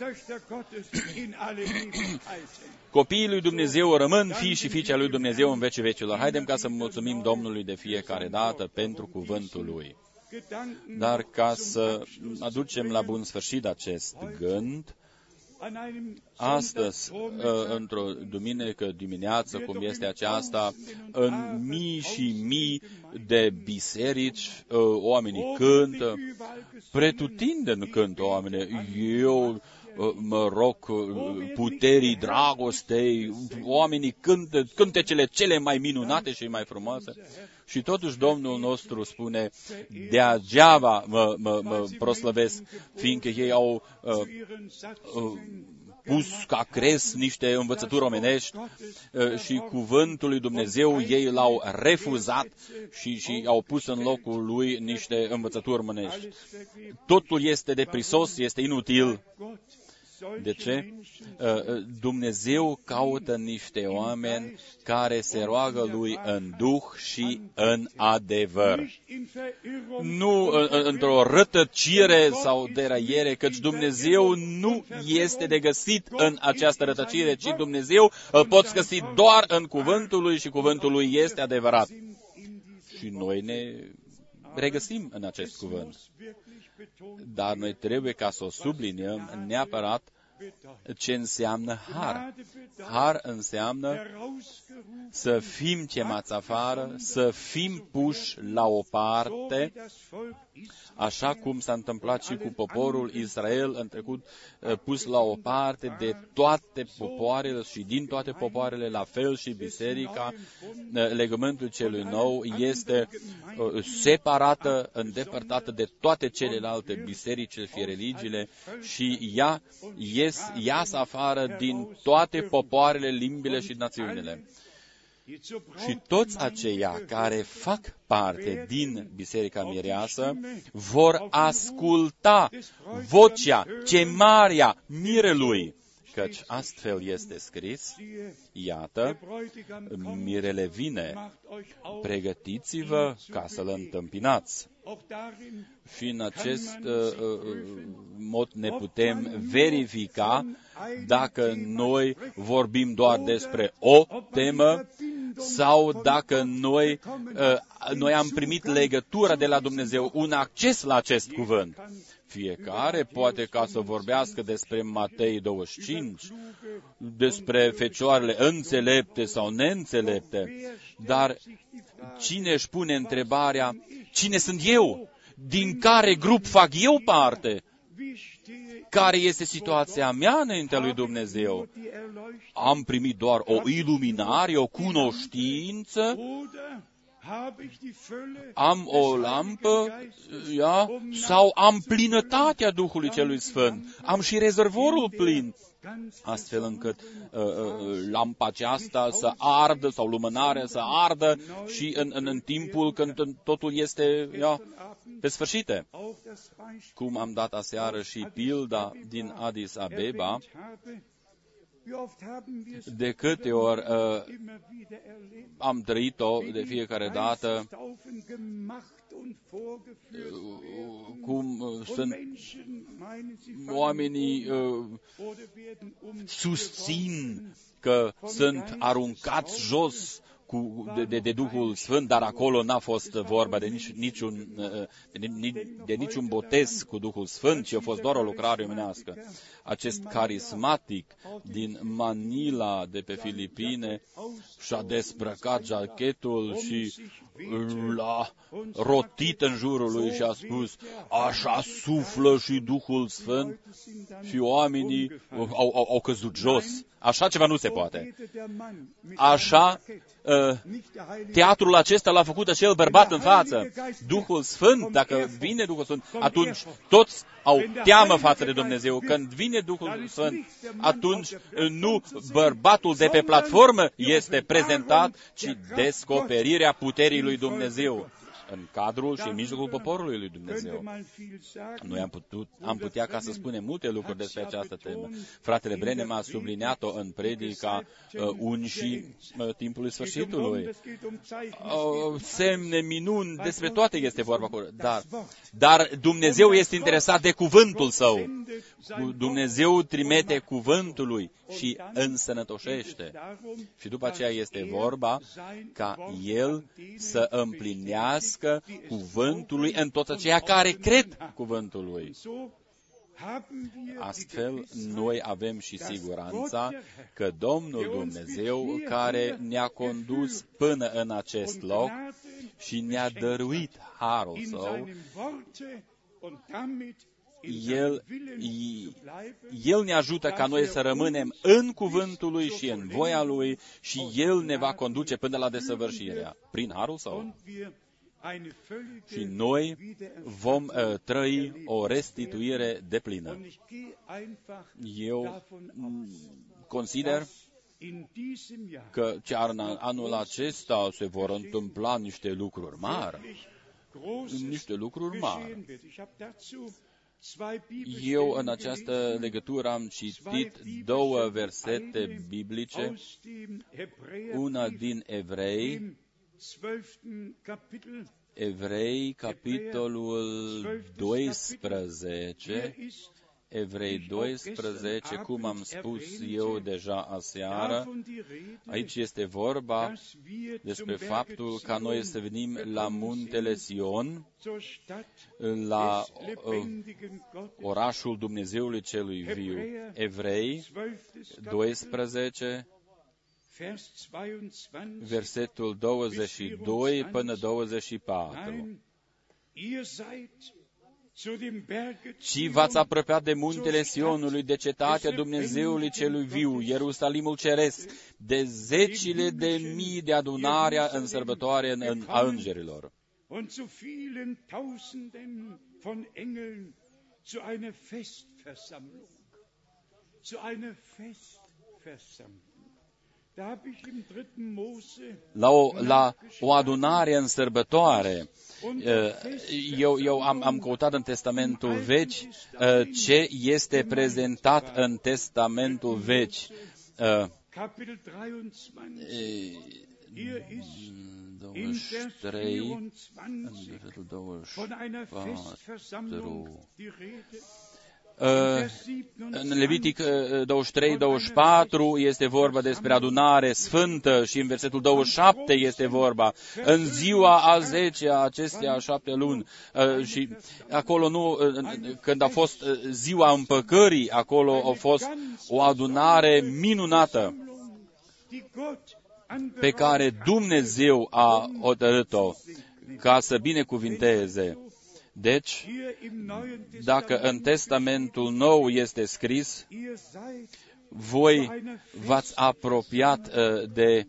Copiii lui Dumnezeu rămân fii și fiice lui Dumnezeu în vecii vecilor. Haidem ca să mulțumim Domnului de fiecare dată pentru cuvântul Lui. Dar ca să aducem la bun sfârșit acest gând, astăzi, într-o duminică dimineață, cum este aceasta, în mii și mii de biserici, oamenii cântă, pretutindeni cântă oamenii. Eu mă rog puterii dragostei, oamenii cântă cântecele cele mai minunate și mai frumoase. Și totuși Domnul nostru spune, degeaba mă, mă, mă proslăvesc, fiindcă ei au uh, uh, pus ca cres niște învățături omenești și cuvântul lui Dumnezeu ei l-au refuzat și, și au pus în locul lui niște învățături omenești. Totul este deprisos, este inutil. De ce? Dumnezeu caută niște oameni care se roagă lui în duh și în adevăr. Nu într-o rătăcire sau deraiere, căci Dumnezeu nu este de găsit în această rătăcire, ci Dumnezeu îl poți găsi doar în cuvântul lui și cuvântul lui este adevărat. Și noi ne regăsim în acest cuvânt. Dar noi trebuie ca să o subliniem neapărat ce înseamnă har. Har înseamnă să fim chemați afară, să fim puși la o parte, așa cum s-a întâmplat și cu poporul Israel în trecut, pus la o parte de toate popoarele și din toate popoarele, la fel și biserica, legământul celui nou este separată, îndepărtată de toate celelalte biserici, fie religiile, și ea ies, ias afară din toate popoarele, limbile și națiunile. Și toți aceia care fac parte din Biserica Mireasă vor asculta vocea, chemarea mirelui, căci astfel este scris, iată, mirele vine, pregătiți-vă ca să-l întâmpinați. Și în acest uh, mod ne putem verifica dacă noi vorbim doar despre o temă sau dacă noi, uh, noi am primit legătura de la Dumnezeu, un acces la acest cuvânt. Fiecare poate ca să vorbească despre Matei douăzeci și cinci, despre fecioarele înțelepte sau neînțelepte, dar cine își pune întrebarea, cine sunt eu? Din care grup fac eu parte? Care este situația mea înaintea lui Dumnezeu? Am primit doar o iluminare, o cunoștință? Am o lampă, ia, sau am plinătatea Duhului Celui Sfânt? Am și rezervorul plin, astfel încât uh, uh, lampa aceasta să ardă, sau lumânarea să ardă și în, în, în timpul când totul este ia, pe sfârșite. Cum am dat aseară și pilda din Addis Abeba, de câte ori uh, am trăit-o de fiecare dată, cum uh, sunt oamenii uh, susțin că sunt aruncați jos cu, de, de, de Duhul Sfânt, dar acolo n-a fost vorba de, nici, niciun, de, de niciun botez cu Duhul Sfânt, ci a fost doar o lucrare omenească. Acest carismatic din Manila, de pe Filipine, și-a dezbrăcat jachetul și l-a rotit în jurul lui și a spus, așa suflă și Duhul Sfânt, și oamenii au, au, au căzut jos. Așa ceva nu se poate. Așa, teatrul acesta l-a făcut acel bărbat în față. Duhul Sfânt, dacă vine Duhul Sfânt, atunci toți au teamă față de Dumnezeu. Când vine Duhul Sfânt, atunci nu bărbatul de pe platformă este prezentat, ci descoperirea puterii lui Dumnezeu în cadrul și în mijlocul poporului lui Dumnezeu. Noi am, putut, am putea ca să spunem multe lucruri despre această temă. Fratele Brenem a subliniat-o în predica uh, unșii uh, timpului sfârșitului. Uh, semne, minuni, despre toate este vorba acolo. Dar, dar Dumnezeu este interesat de cuvântul Său. Dumnezeu trimite cuvântul Lui și însănătoșește. Și după aceea este vorba ca El să împlinească cuvântul Lui în toți aceia care cred cuvântul Lui. Astfel, noi avem și siguranța că Domnul Dumnezeu, care ne-a condus până în acest loc și ne-a dăruit harul Său, El, El ne ajută ca noi să rămânem în cuvântul Lui și în voia Lui și El ne va conduce până la desăvârșirea, prin harul Său. și noi vom uh, trăi o restituire deplină. Eu consider că chiar în anul acesta se vor întâmpla niște lucruri mari, niște lucruri mari. Eu în această legătură am citit două versete biblice, una din Evrei, Evrei, capitolul doisprezece, Evrei doisprezece, cum am spus eu deja aseară, aici este vorba despre faptul ca noi să venim la muntele Sion, la uh, orașul Dumnezeului celui viu. Evrei doisprezece, versetul douăzeci și doi până douăzeci și patru. Ci v-ați apropiat de muntele Sionului, de cetatea Dumnezeului celui viu, Ierusalimul ceresc, de zecile de mii de adunarea în sărbătoare în, a îngerilor. La o, la o adunare în sărbătoare, eu, eu am, am căutat în Testamentul Vechi ce este prezentat în Testamentul Vechi. douăzeci și trei, douăzeci și patru. În Levitic douăzeci și trei douăzeci și patru este vorba despre adunare sfântă și în versetul douăzeci și șapte este vorba în ziua a zecea acestea șapte luni. Și acolo nu, când a fost ziua împăcării, acolo a fost o adunare minunată pe care Dumnezeu a hotărât-o ca să binecuvinteze. Deci, dacă în Testamentul Nou este scris, voi v-ați apropiat de...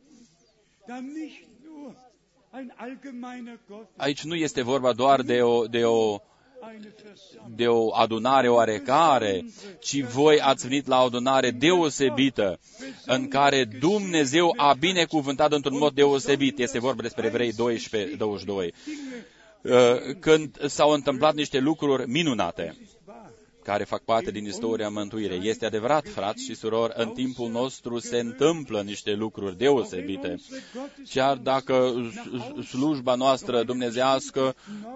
Aici nu este vorba doar de o, de o, de o adunare oarecare, ci voi ați venit la o adunare deosebită, în care Dumnezeu a binecuvântat într-un mod deosebit. Este vorba despre Evrei doisprezece douăzeci și doi. Când s-au întâmplat niște lucruri minunate, care fac parte din istoria mântuirii. Este adevărat, frați și surori, în timpul nostru se întâmplă niște lucruri deosebite. Chiar dacă slujba noastră dumnezească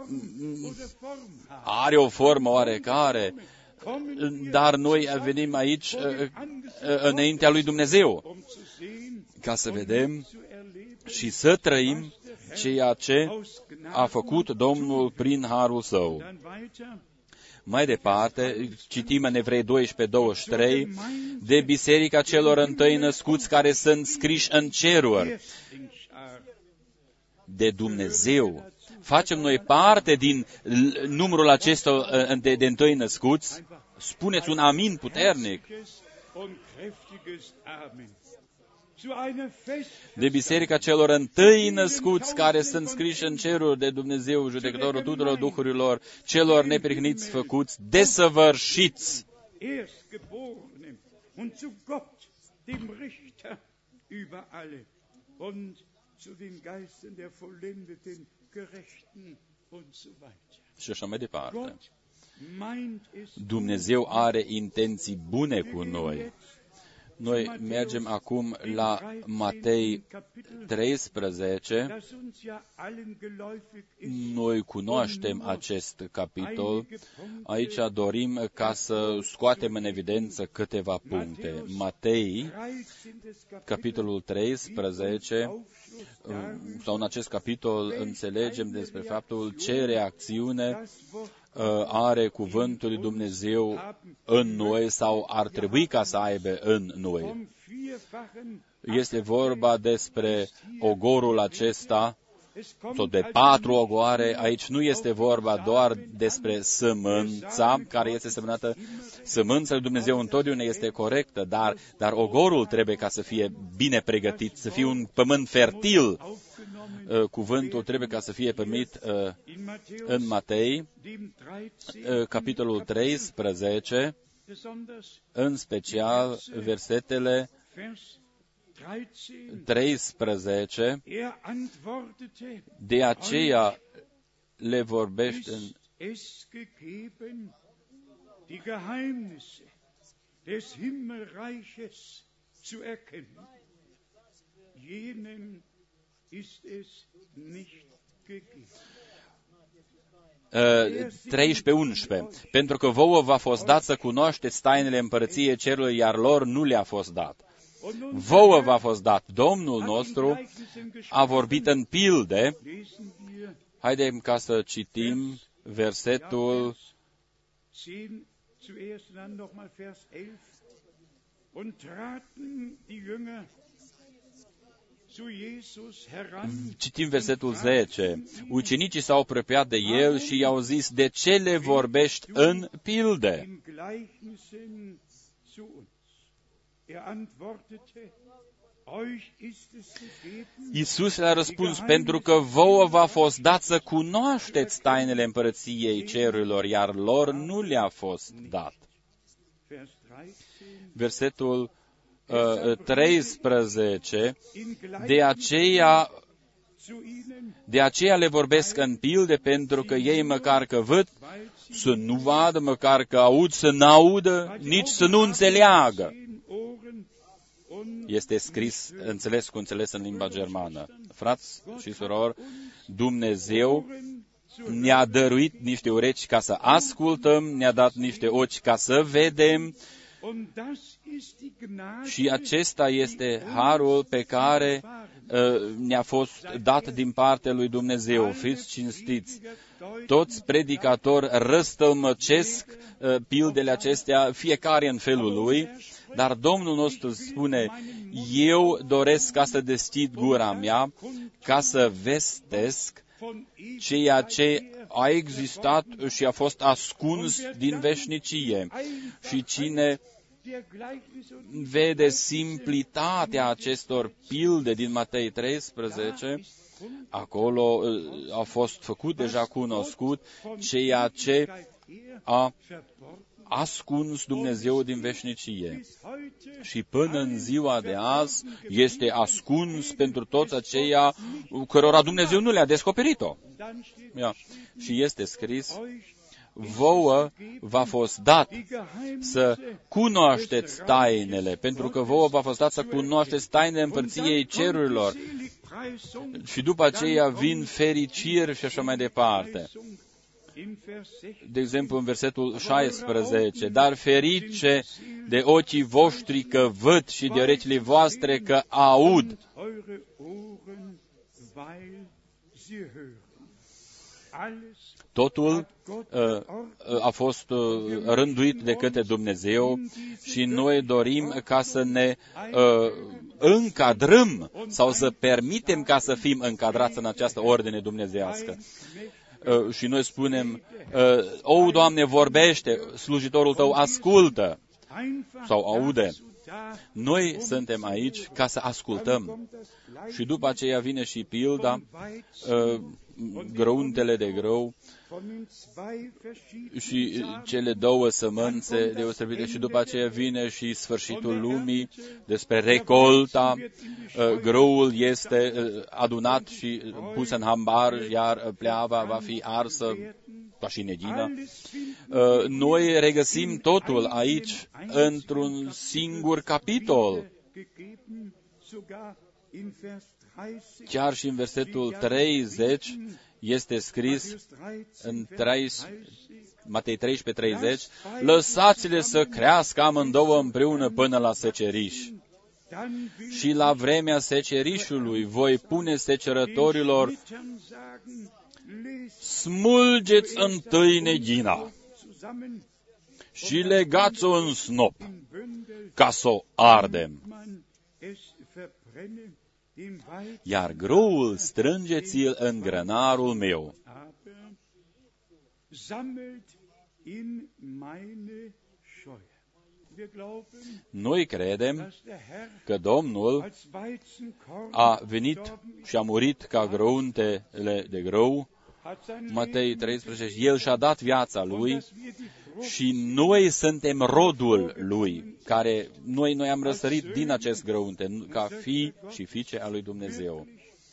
are o formă oarecare, dar noi venim aici înaintea lui Dumnezeu ca să vedem și să trăim ceea ce a făcut Domnul prin harul Său. Mai departe, citim în Evrei doisprezece douăzeci și trei, de biserica celor întâi născuți care sunt scriși în ceruri, de Dumnezeu. Facem noi parte din numărul acesta de, de întâi născuți? Spuneți un amin puternic. De biserica celor întâi născuți care sunt scriși în ceruri de Dumnezeu, judecătorul tuturor duhurilor, celor neprihniți făcuți, desăvârșiți. Și așa mai departe. Dumnezeu are intenții bune cu noi. Noi mergem acum la Matei treisprezece. Noi cunoaștem acest capitol. Aici dorim ca să scoatem în evidență câteva puncte. Matei, capitolul treisprezece, sau în acest capitol înțelegem despre faptul ce reacțiune are cuvântul lui Dumnezeu în noi sau ar trebui ca să aibă în noi. Este vorba despre ogorul acesta, sau de patru ogoare. Aici nu este vorba doar despre sămânța care este semnată. Sămânța lui Dumnezeu întotdeauna este corectă, dar, dar ogorul trebuie ca să fie bine pregătit, să fie un pământ fertil. uh, cuvântul trebuie ca să fie primit uh, în Matei, uh, capitolul treisprezece, în special versetele treisprezece, de aceea le vorbește în die Geheimnisse des Himmelreiches zu erkennen. Jenen ist es nicht gegeben. treisprezece unsprezece. Pentru că vouă v-a fost dat să cunoașteți tainele împărăției cerului, iar lor nu le-a fost dat. Vouă v-a fost dat. Domnul nostru a vorbit în pilde. Haidem ca să citim versetul Zuerst dann nochmal Vers elf. Und traten die Jünger zu Jesus heran. Citim versetul zece. Ucenicii s-au apropiat de el și i-au zis: de ce le vorbești în pilde? Iisus le-a răspuns: pentru că vouă v-a fost dat să cunoașteți tainele împărăției cerurilor, iar lor nu le-a fost dat. Versetul uh, treisprezece. De aceea, de aceea le vorbesc în pilde, pentru că ei măcar că văd, să nu vadă, măcar că aud, să n-audă, nici să nu înțeleagă. Este scris, înțeles cu înțeles în limba germană. Frați și surori, Dumnezeu ne-a dăruit niște urechi ca să ascultăm, ne-a dat niște ochi ca să vedem, și acesta este harul pe care uh, ne-a fost dat din partea lui Dumnezeu. Fiți cinstiți! Toți predicatori răstălmăcesc uh, pildele acestea, fiecare în felul lui, dar Domnul nostru spune: eu doresc ca să deschid gura mea, ca să vestesc ceea ce a existat și a fost ascuns din veșnicie. Și cine vede simplitatea acestor pilde din Matei treisprezece, acolo a fost făcut deja cunoscut ceea ce a ascuns Dumnezeu din veșnicie. Și până în ziua de azi este ascuns pentru toți aceia cărora Dumnezeu nu le-a descoperit-o. Ia. Și este scris: vouă v-a fost dat să cunoașteți tainele, pentru că vouă v-a fost dat să cunoașteți tainele împărăției cerurilor. Și după aceea vin fericiri și așa mai departe. De exemplu, în versetul șaisprezece, dar ferice de ochii voștri că văd și de urechile voastre că aud. Totul uh, a fost uh, rânduit de către Dumnezeu și noi dorim ca să ne uh, încadrăm sau să permitem ca să fim încadrați în această ordine dumnezeiască. Uh, și noi spunem: uh, o, Doamne, vorbește, slujitorul Tău ascultă sau aude. Noi suntem aici ca să ascultăm. Și după aceea vine și pilda, uh, grăuntele de grâu și cele două sămânțe deosebite, și după aceea vine și sfârșitul lumii despre recolta. Grâul este adunat și pus în hambar, iar pleava va fi arsă ca și neghină. Noi regăsim totul aici într-un singur capitol. Chiar și în versetul treizeci este scris, în Matei treisprezece treizeci, lăsați-le să crească amândouă împreună până la seceriș. Și la vremea secerișului voi pune secerătorilor: smulgeți întâi neghina și legați-o în snop ca să o ardem. Iar grâul strângeți-l în grănarul meu. Noi credem că Domnul a venit și a murit ca grăuntele de grâu, Matei treisprezece, El și-a dat viața Lui și noi suntem rodul Lui, care noi, noi am răsărit din acest grăunte, ca fii și fiice a lui Dumnezeu.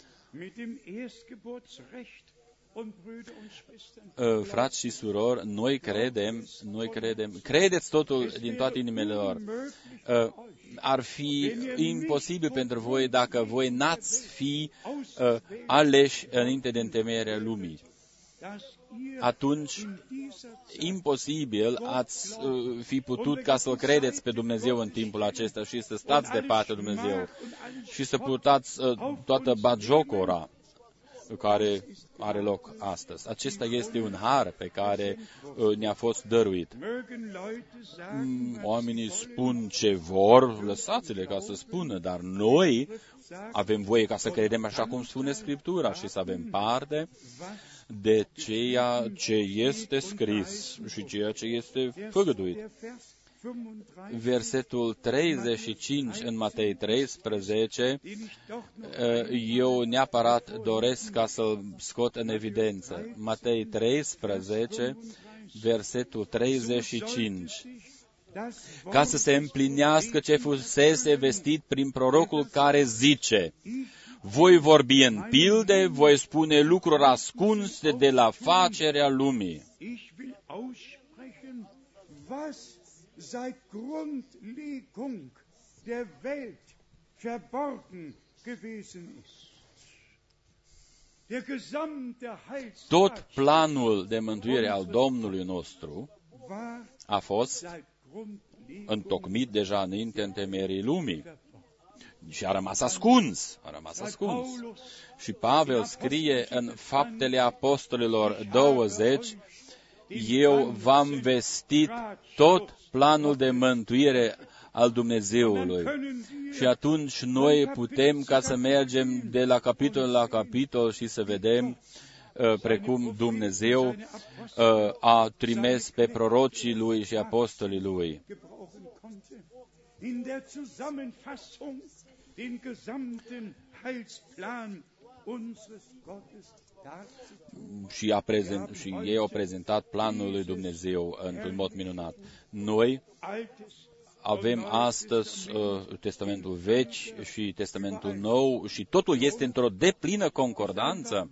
Uh, frați și surori, noi credem, noi credem, credeți totul din toate inimile lor. Uh, ar fi imposibil pentru voi dacă voi n-ați fi uh, aleși înainte de întemeierea lumii. Atunci, imposibil ați uh, fi putut ca să-L credeți pe Dumnezeu în timpul acesta și să stați de partea Dumnezeu și să purtați uh, toată batjocora care are loc astăzi. Acesta este un har pe care uh, ne-a fost dăruit. Mm, oamenii spun ce vor, lăsați-le ca să spună, dar noi avem voie ca să credem așa cum spune Scriptura și să avem parte de ceea ce este scris și ceea ce este făgăduit. Versetul treizeci și cinci în Matei treisprezece, eu neapărat doresc ca să-l scot în evidență. Matei treisprezece, versetul treizeci și cinci. Ca să se împlinească ce fusese vestit prin prorocul care zice: voi vorbi în pilde, voi spune lucruri ascunse de la facerea lumii. Seit Grundlegung der Welt verborgen gewesen ist. Der gesamte Heilsplan, tot planul de mântuire al Domnului nostru a fost întocmit deja înainte întemeierii lumii și a rămas ascuns, a rămas ascuns. Și Pavel scrie în Faptele Apostolilor douăzeci, eu v-am vestit tot planul de mântuire al Dumnezeului. Și atunci noi putem ca să mergem de la capitol la capitol și să vedem uh, precum Dumnezeu uh, a trimis pe prorocii Lui și apostolii Lui. Și, a prezent, și ei au prezentat planul lui Dumnezeu într-un mod minunat. Noi avem astăzi uh, Testamentul Vechi și Testamentul Nou și totul este într-o deplină concordanță.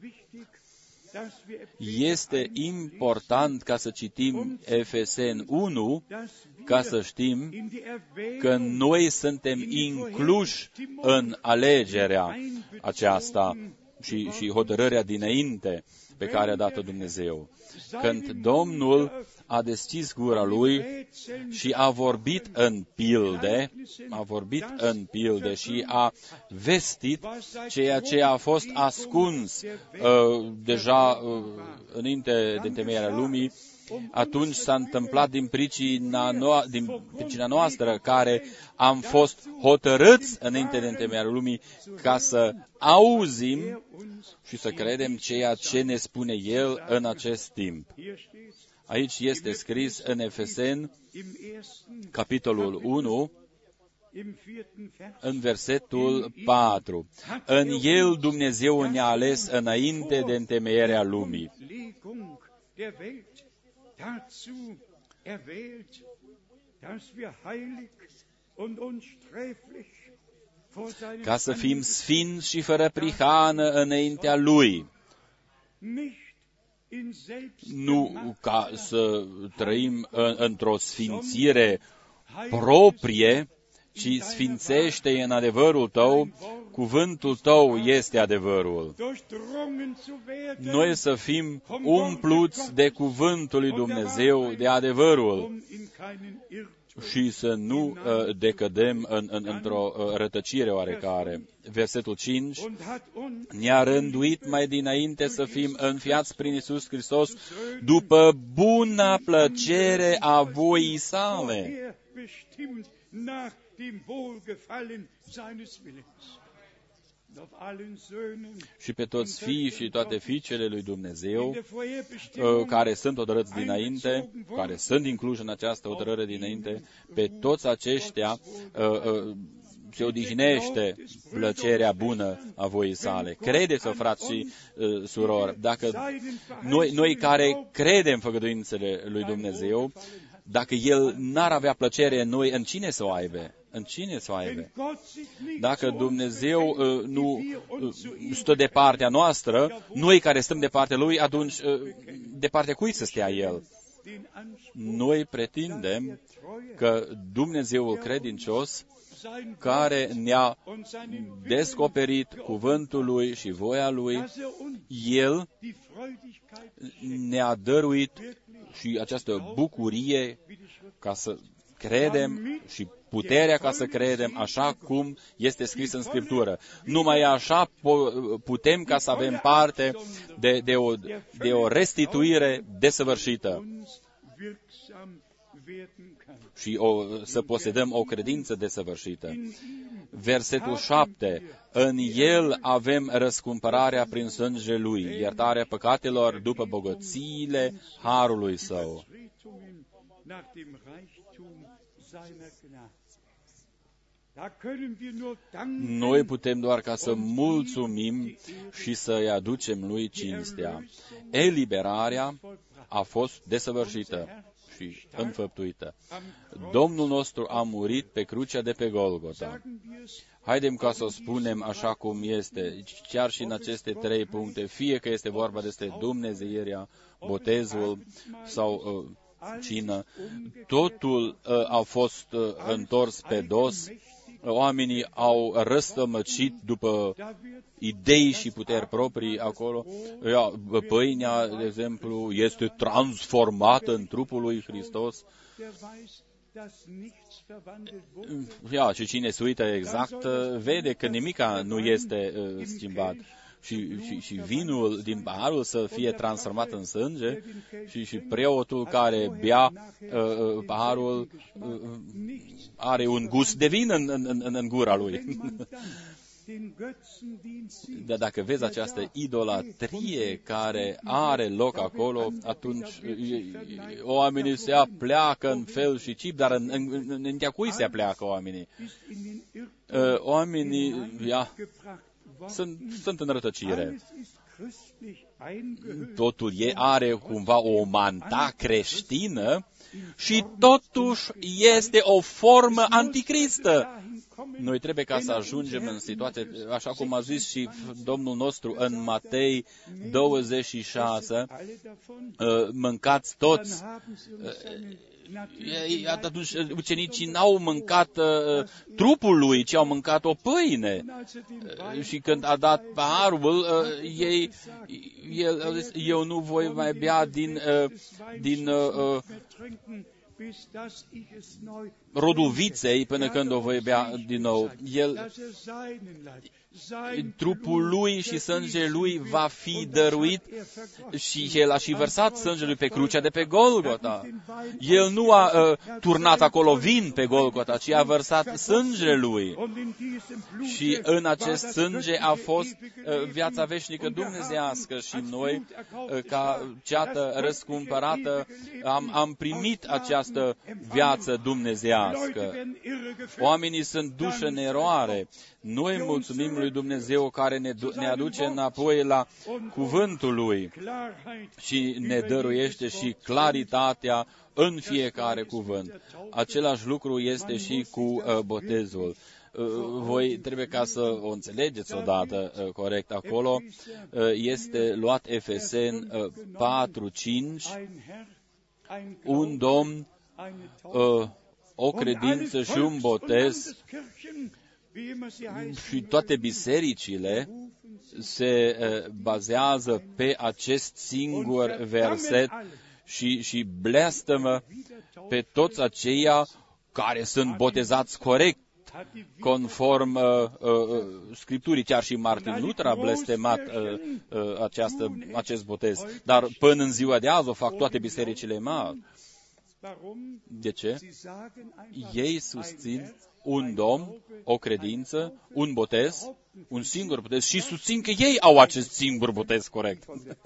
Este important ca să citim Efeseni unu, ca să știm că noi suntem incluși în alegerea aceasta și, și hotărârea dinainte pe care a dat-o Dumnezeu. Când Domnul a deschis gura Lui și a vorbit în pilde, a vorbit în pilde și a vestit ceea ce a fost ascuns uh, deja uh, înainte de întemeierea lumii, atunci s-a întâmplat din pricina, no- din pricina noastră, care am fost hotărâți înainte de întemeierea lumii ca să auzim și să credem ceea ce ne spune El în acest timp. Aici este scris în Efeseni, capitolul unu, în versetul patru. În El Dumnezeu ne-a ales înainte de întemeierea lumii. Dazu erwählt, dass wir heilig und unsträflich vor seinem ca să fim sfinți și fără prihană înaintea Lui. Nu ca să trăim într-o sfințire proprie, ci sfințește în adevărul Tău, cuvântul Tău este adevărul. Noi să fim umpluți de cuvântul lui Dumnezeu, de adevărul, și să nu uh, decădem în, în, într-o uh, rătăcire oarecare. Versetul cinci, ne-a rânduit mai dinainte să fim înfiați prin Iisus Hristos după buna plăcere a voii sale. și pe toți fiii și toate fiicele lui Dumnezeu care sunt hotărâți dinainte, care sunt incluși în această hotărâre dinainte, pe toți aceștia se odihnește plăcerea bună a voii sale. Credeți-o, frați și uh, surori, dacă noi, noi care credem făgăduințele lui Dumnezeu, dacă El n-ar avea plăcere în noi, în cine să o aibă? În cine să o aibă? Dacă Dumnezeu uh, nu uh, stă de partea noastră, noi care stăm de partea Lui, atunci uh, de partea cui să stea El? Noi pretindem că Dumnezeul credincios, care ne-a descoperit cuvântul Lui și voia Lui, El ne-a dăruit și această bucurie ca să credem și puterea ca să credem așa cum este scris în Scriptură. Numai așa putem ca să avem parte de, de, o, de o restituire desăvârșită și o, să posedăm o credință desăvârșită. Versetul șapte. În El avem răscumpărarea prin sângele Lui, iertarea păcatelor după bogățiile harului Său. Noi putem doar ca să mulțumim și să-i aducem Lui cinstea. Eliberarea a fost desăvârșită și înfăptuită. Domnul nostru a murit pe crucea de pe Golgota. Haidem ca să o spunem așa cum este, chiar și în aceste trei puncte, fie că este vorba despre dumnezeierea, botezul sau uh, cină, totul uh, a fost uh, întors pe dos, oamenii au răstămăcit după idei și puteri proprii acolo. Pâinea, de exemplu, este transformată în trupul lui Hristos. Ia, și cine se uită exact, vede că nimica nu este uh, schimbat. Și, și, și vinul din paharul să fie transformat în sânge și, și preotul care bea uh, paharul uh, are un gust de vin în, în, în, în gura lui. Dar dacă vezi această idolatrie care are loc acolo, atunci oamenii se apleacă în fel și chip, dar în, în, în, în cui se apleacă oamenii? Uh, oamenii, ia, Sunt, sunt în rătăcire. Totul e, are cumva o manta creștină și totuși este o formă anticristă. Noi trebuie ca să ajungem în situație, așa cum a zis și Domnul nostru în Matei douăzeci și șase, mâncați toți. Atunci ucenicii n-au mâncat uh, trupul lui, ci au mâncat o pâine. Uh, și când a dat paharul, uh, ei, el a zis, eu nu voi mai bea din, uh, din uh, rodul viței până când o voi bea din nou. El, trupul lui și sângele lui va fi dăruit și el a și vărsat sângele lui pe crucea de pe Golgota. El nu a uh, turnat acolo vin pe Golgota, ci a vărsat sângele lui. Și în acest sânge a fost uh, viața veșnică dumnezeiască și noi, uh, ca ceată răscumpărată, am, am primit această viață dumnezeiască. Oamenii sunt duși în eroare. Noi mulțumim lui Dumnezeu care ne, ne aduce înapoi la cuvântul Lui și ne dăruiește și claritatea în fiecare cuvânt. Același lucru este și cu uh, botezul. Uh, voi trebuie ca să o înțelegeți odată uh, corect acolo. Uh, este luat Efeseni uh, patru cinci, un Domn, uh, o credință și un botez. Și toate bisericile se uh, bazează pe acest singur verset și, și blestemă pe toți aceia care sunt botezați corect, conform uh, uh, Scripturii. Chiar și Martin Luther a blestemat uh, uh, această, acest botez. Dar până în ziua de azi o fac toate bisericile mari. De ce? Ei susțin un Domn, o credință, un botez, un singur botez și susțin că ei au acest singur botez corect.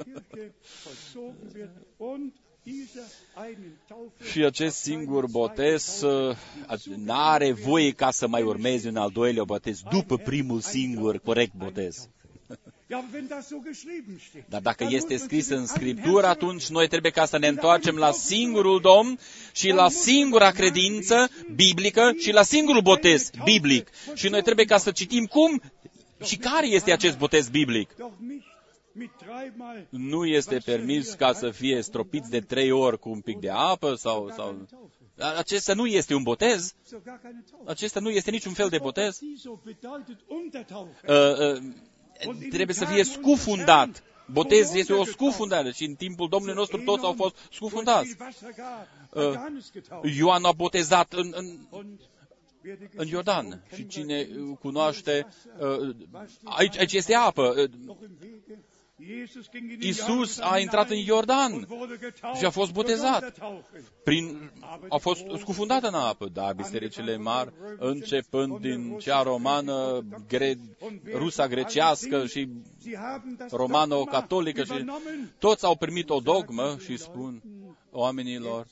Și acest singur botez n-are voie ca să mai urmeze un al doilea botez după primul singur corect botez. Dar dacă este scris în Scriptură, atunci noi trebuie ca să ne întoarcem la singurul Domn și la singura credință biblică și la singurul botez biblic. Și noi trebuie ca să citim cum și care este acest botez biblic. Nu este permis ca să fie stropiți de trei ori cu un pic de apă sau... sau... Acesta nu este un botez. Acesta nu este niciun fel de botez. Uh, uh, trebuie să fie scufundat. Botez este o scufundare și în timpul Domnului nostru toți au fost scufundați. Uh, Ioan a botezat în, în, în Iordan și cine cunoaște, uh, aici, aici este apă. Uh, Iisus a intrat în Iordan și a fost botezat. Prin, a fost scufundat în apă, dar bisericile mari, începând din cea romană, gre, rusa grecească și romano-catolică, și toți au primit o dogmă și spun oamenilor,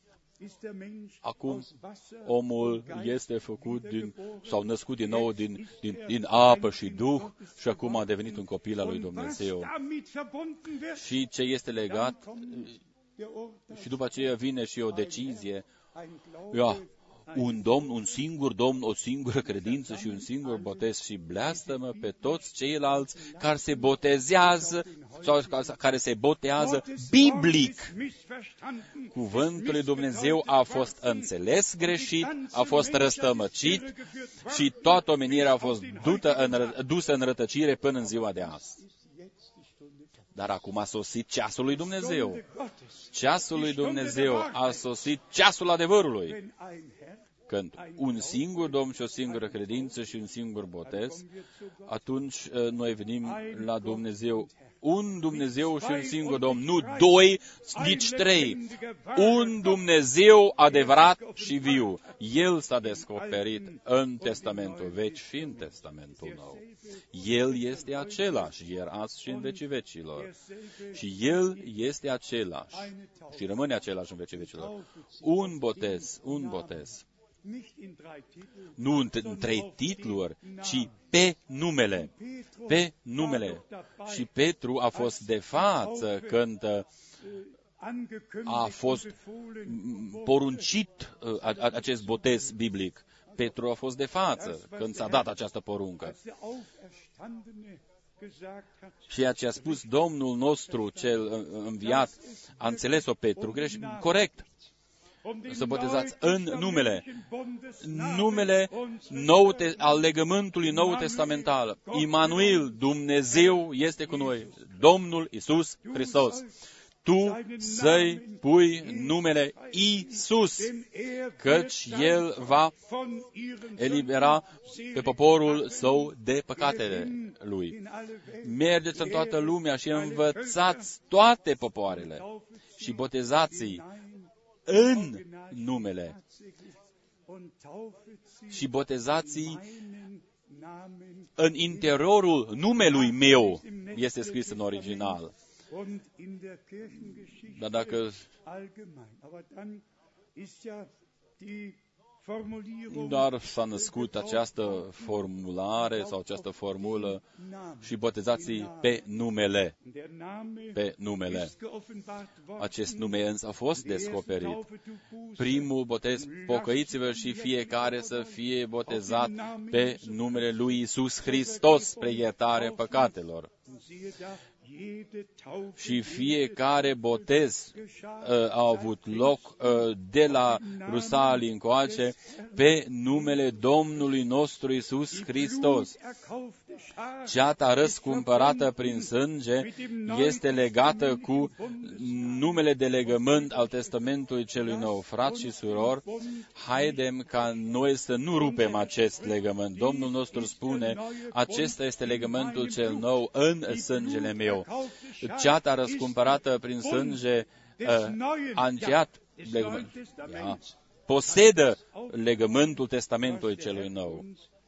acum omul este făcut din, sau născut din nou din, din, din apă și duh și acum a devenit un copil al lui Dumnezeu. Și ce este legat, și după aceea vine și o decizie, ia, un Domn, un singur Domn, o singură credință și un singur botez și bleastă-mă pe toți ceilalți care se botezează sau care se botează biblic. Cuvântul lui Dumnezeu a fost înțeles greșit, a fost răstămăcit și toată omenirea a fost dusă în rătăcire până în ziua de azi. Dar acum a sosit ceasul lui Dumnezeu. Ceasul lui Dumnezeu a sosit ceasul adevărului. Când un singur Domn și o singură credință și un singur botez, atunci noi venim la Dumnezeu. Un Dumnezeu și un singur Domn, nu doi, nici trei. Un Dumnezeu adevărat și viu. El s-a descoperit în Testamentul Vechi și în Testamentul Nou. El este același, ieri, azi și în vecii vecilor. Și El este același și rămâne același în vecii vecilor. Un botez, un botez. Nu în trei titluri, ci pe numele. Pe numele. Și Petru a fost de față când a fost poruncit acest botez biblic. Petru a fost de față când s-a dat această poruncă. Ceea ce a spus Domnul nostru cel înviat, a înțeles-o Petru greș, corect. Să botezați în numele, numele nou te, al legământului nou testamental. Immanuel, Dumnezeu este cu noi, Domnul Iisus Hristos. Tu să-i pui numele Iisus, căci El va elibera pe poporul său de păcatele lui. Mergeți în toată lumea și învățați toate popoarele și botezați-i în numele și botezați în interiorul numelui meu, este scris în original. Dar dacă dar s-a născut această formulare sau această formulă și botezați pe numele. Pe numele. Acest nume însă a fost descoperit. Primul botez, pocăiți-vă și fiecare să fie botezat pe numele lui Iisus Hristos spre iertarea păcatelor. Și fiecare botez uh, a avut loc uh, de la Rusalii încoace pe numele Domnului nostru Iisus Hristos. Ceata răscumpărată prin sânge este legată cu numele de legământ al Testamentului celui nou. Frați și surori, haidem ca noi să nu rupem acest legământ. Domnul nostru spune, acesta este legământul cel nou în sângele meu. Ceata răscumpărată prin sânge uh, a încheiat legământ, ja, posedă legământul testamentului celui nou.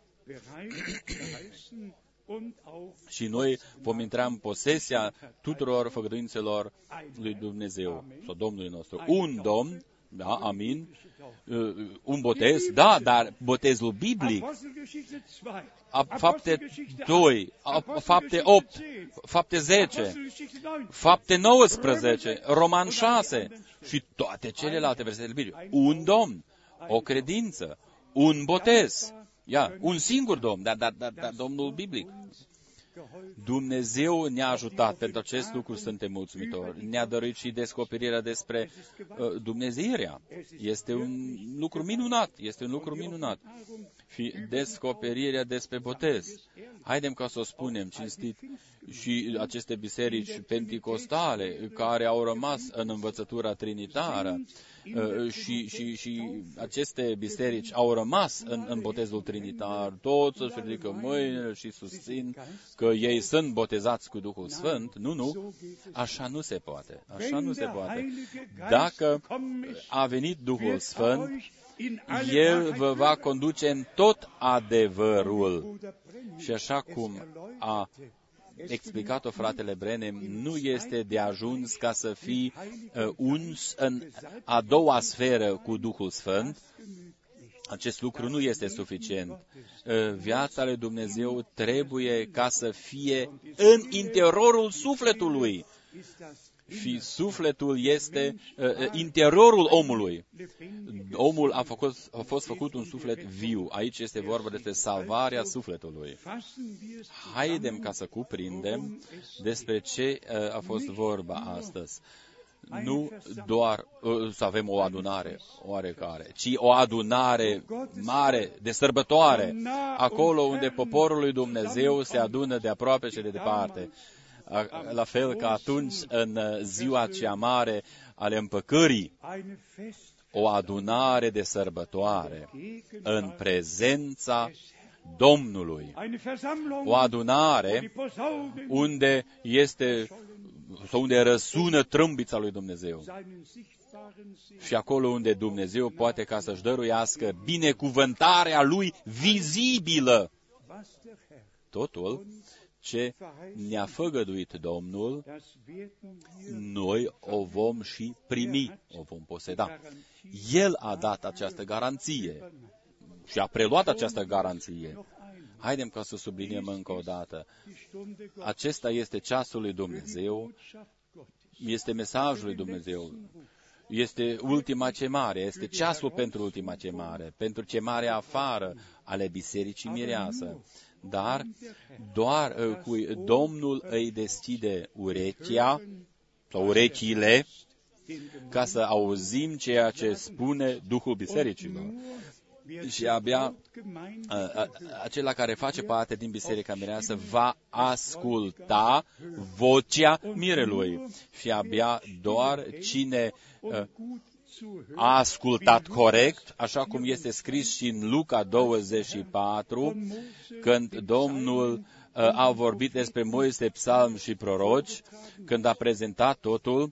Și noi vom intra în posesia tuturor făgăduințelor lui Dumnezeu sau Domnului nostru. Un Domn, da, amin, un botez, da, dar botezul biblic, fapte doi, fapte opt, fapte zece, fapte nouăsprezece, Roman șase și toate celelalte versete biblice. Un Domn, o credință, un botez, ia, un singur Domn, dar, dar, dar, dar Domnul biblic. Dumnezeu ne-a ajutat, pentru acest lucru suntem mulțumitori. Ne-a dăruit și descoperirea despre uh, Dumnezeirea. Este un lucru minunat, este un lucru minunat. Și descoperirea despre botez. Haidem ca să o spunem cinstit, și aceste biserici penticostale care au rămas în învățătura trinitară, Uh, și, și, și aceste biserici au rămas în, în botezul trinitar, toți își ridică mâinile și susțin că ei sunt botezați cu Duhul Sfânt. Nu, nu, așa nu se poate, așa nu se poate. Dacă a venit Duhul Sfânt, El vă va conduce în tot adevărul. Și așa cum a explicat-o fratele Brenem, nu este de ajuns ca să fii uh, uns în a doua sferă cu Duhul Sfânt. Acest lucru nu este suficient. Uh, viața lui Dumnezeu trebuie ca să fie în interiorul sufletului. Și sufletul este uh, interiorul omului. Omul a, făcut, a fost făcut un suflet viu. Aici este vorba despre salvarea sufletului. Haidem ca să cuprindem despre ce uh, a fost vorba astăzi. Nu doar uh, să avem o adunare oarecare, ci o adunare mare, de sărbătoare, acolo unde poporul lui Dumnezeu se adună de aproape și de departe. La fel ca atunci în ziua cea mare ale împăcării, o adunare de sărbătoare în prezența Domnului. O adunare unde este sau unde răsună trâmbița lui Dumnezeu. Și acolo unde Dumnezeu poate ca să-și dăruiască binecuvântarea Lui vizibilă. Totul ce ne-a făgăduit Domnul, noi o vom și primi, o vom poseda. El a dat această garanție și a preluat această garanție. Haidem ca să subliniem încă o dată. Acesta este ceasul lui Dumnezeu, este mesajul lui Dumnezeu, este ultima chemare, este ceasul pentru ultima chemare, pentru chemarea afară ale bisericii mireasă. Dar doar uh, cu Domnul îi deschide urechea sau urechile ca să auzim ceea ce spune Duhul bisericilor. Și abia uh, acela care face parte din biserica mireasă va asculta vocea mirelui. Și abia doar cine uh, a ascultat corect, așa cum este scris și în Luca douăzeci și patru, când Domnul uh, a vorbit despre Moise, psalm și proroci, când a prezentat totul,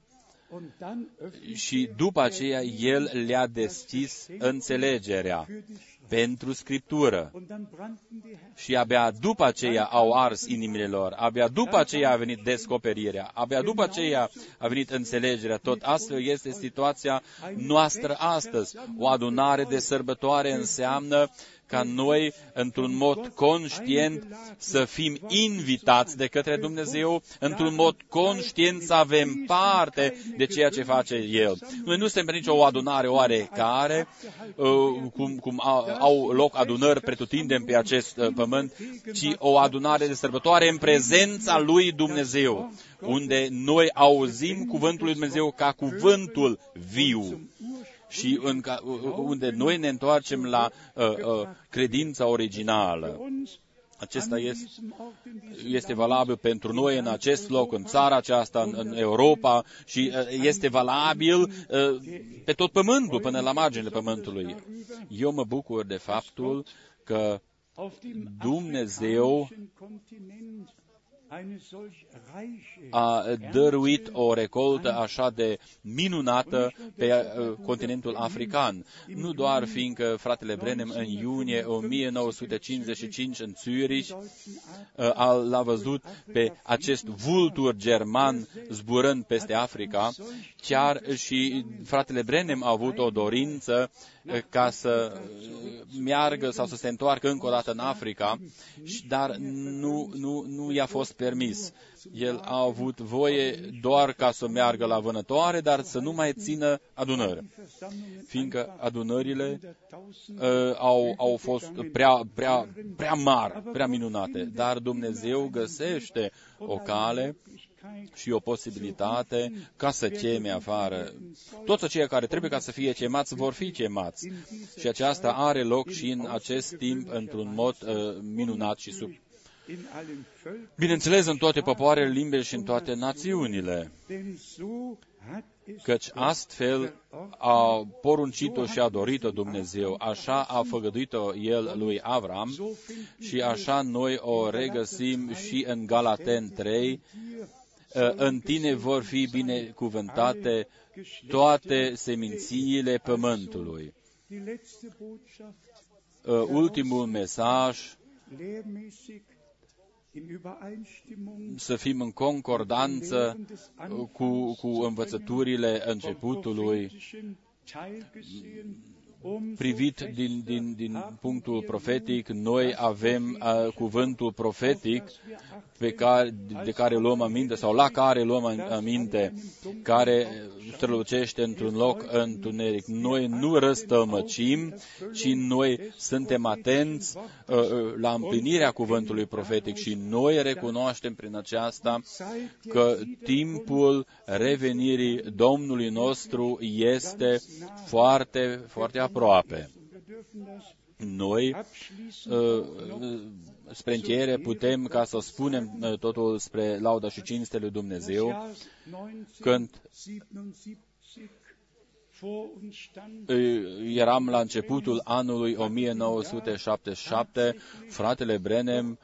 și după aceea El le-a deschis înțelegerea pentru Scriptură. Și abia după aceea au ars inimile lor, abia după aceea a venit descoperirea, abia după aceea a venit înțelegerea. Tot astfel este situația noastră astăzi. O adunare de sărbătoare înseamnă ca noi, într-un mod conștient, să fim invitați de către Dumnezeu, într-un mod conștient să avem parte de ceea ce face El. Noi nu suntem pe nicio adunare oarecare, cum, cum au loc adunări pretutindeni pe acest pământ, ci o adunare de sărbătoare în prezența lui Dumnezeu, unde noi auzim cuvântul lui Dumnezeu ca cuvântul viu. Și în ca, unde noi ne întoarcem la uh, uh, credința originală. Acesta este, este valabil pentru noi în acest loc, în țara aceasta, în, în Europa, și uh, este valabil uh, pe tot pământul, până la marginile pământului. Eu mă bucur de faptul că Dumnezeu a dăruit o recoltă așa de minunată pe continentul african. Nu doar fiindcă fratele Branham în iunie o mie nouă sute cincizeci și cinci în Zürich l-a văzut pe acest vultur german zburând peste Africa, chiar și fratele Branham a avut o dorință ca să meargă sau să se întoarcă încă o dată în Africa, dar nu, nu, nu i-a fost permis. El a avut voie doar ca să meargă la vânătoare, dar să nu mai țină adunări, fiindcă adunările uh, au, au fost prea, prea, prea mari, prea minunate, dar Dumnezeu găsește o cale și o posibilitate ca să cheme afară. Toți aceia care trebuie ca să fie chemați vor fi chemați. Și aceasta are loc și în acest timp într-un mod uh, minunat și sub. Bineînțeles, în toate popoarele, limbile și în toate națiunile. Căci astfel a poruncit-o și a dorit-o Dumnezeu, așa a făgăduit-o El lui Avram și așa noi o regăsim și în Galaten trei, în tine vor fi binecuvântate toate semințiile pământului. Ultimul mesaj, să fim în concordanță cu, cu învățăturile începutului, privit din, din, din punctul profetic. Noi avem uh, cuvântul profetic pe care, de care luăm aminte sau la care luăm aminte, care strălucește într-un loc întuneric. Noi nu răstălmăcim, ci noi suntem atenți uh, la împlinirea cuvântului profetic și noi recunoaștem prin aceasta că timpul revenirii Domnului nostru este foarte, foarte aproape. Noi, spre încheiere, putem ca să spunem totul spre lauda și cinste lui Dumnezeu, când eram la începutul anului o mie nouă sute șaptezeci și șapte, fratele Branham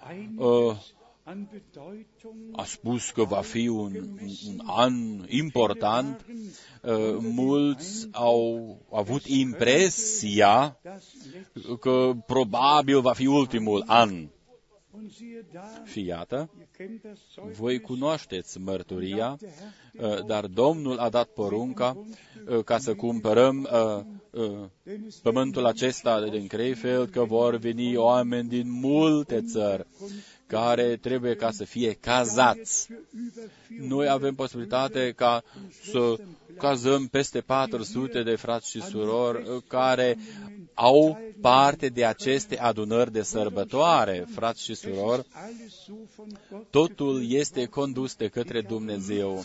a spus că va fi un, un an important. Mulți au avut impresia că probabil va fi ultimul an. Și iată, voi cunoașteți mărturia, dar Domnul a dat porunca ca să cumpărăm pământul acesta din Krefeld, că vor veni oameni din multe țări care trebuie ca să fie cazați. Noi avem posibilitate ca să cazăm peste patru sute de frați și surori care au parte de aceste adunări de sărbătoare, frați și surori. Totul este condus de către Dumnezeu.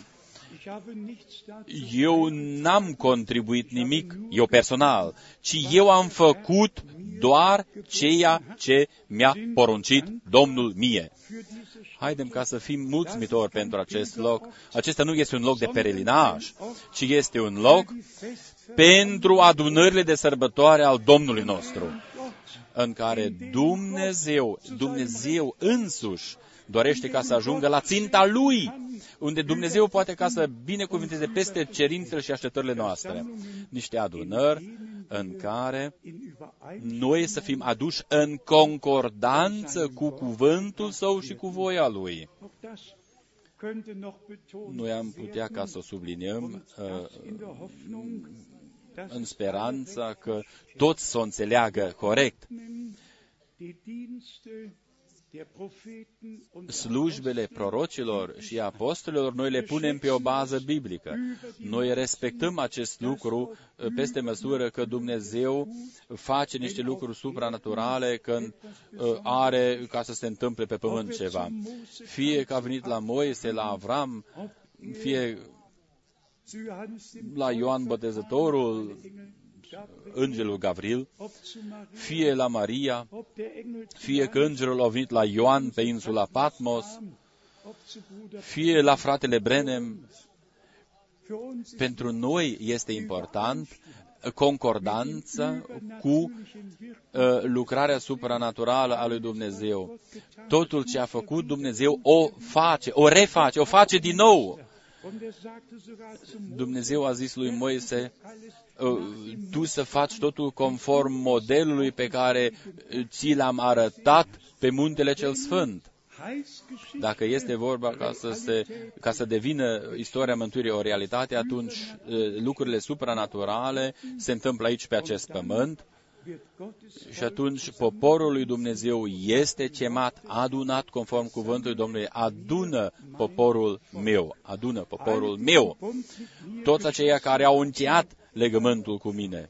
Eu n-am contribuit nimic, eu personal, ci eu am făcut doar ceea ce mi-a poruncit Domnul mie. Haidem ca să fim mulțumitori pentru acest loc. Acesta nu este un loc de perelinaj, ci este un loc pentru adunările de sărbătoare al Domnului nostru, în care Dumnezeu, Dumnezeu însuși, dorește ca să ajungă la ținta Lui, unde Dumnezeu poate ca să binecuvânteze peste cerințele și așteptările noastre. Niște adunări în care noi să fim aduși în concordanță cu cuvântul Său și cu voia Lui. Noi am putea ca să o subliniem uh, în speranța că toți să o înțeleagă corect. Slujbele prorocilor și apostolilor noi le punem pe o bază biblică. Noi respectăm acest lucru peste măsură că Dumnezeu face niște lucruri supranaturale când are ca să se întâmple pe pământ ceva. Fie că a venit la Moise, la Avram, fie la Ioan Botezătorul, îngerul Gavril, fie la Maria, fie că îngerul a venit la Ioan pe insula Patmos, fie la fratele Branham. Pentru noi este important concordanță cu uh, lucrarea supranaturală a lui Dumnezeu. Totul ce a făcut Dumnezeu o face, o reface, o face din nou. Dumnezeu a zis lui Moise, tu să faci totul conform modelului pe care ți l-am arătat pe muntele cel sfânt. Dacă este vorba ca să, se, ca să devină istoria mântuirii o realitate, atunci lucrurile supranaturale se întâmplă aici pe acest pământ și atunci poporul lui Dumnezeu este chemat, adunat conform cuvântului Domnului, adună poporul meu, adună poporul meu, toți aceia care au încheiat legământul cu mine.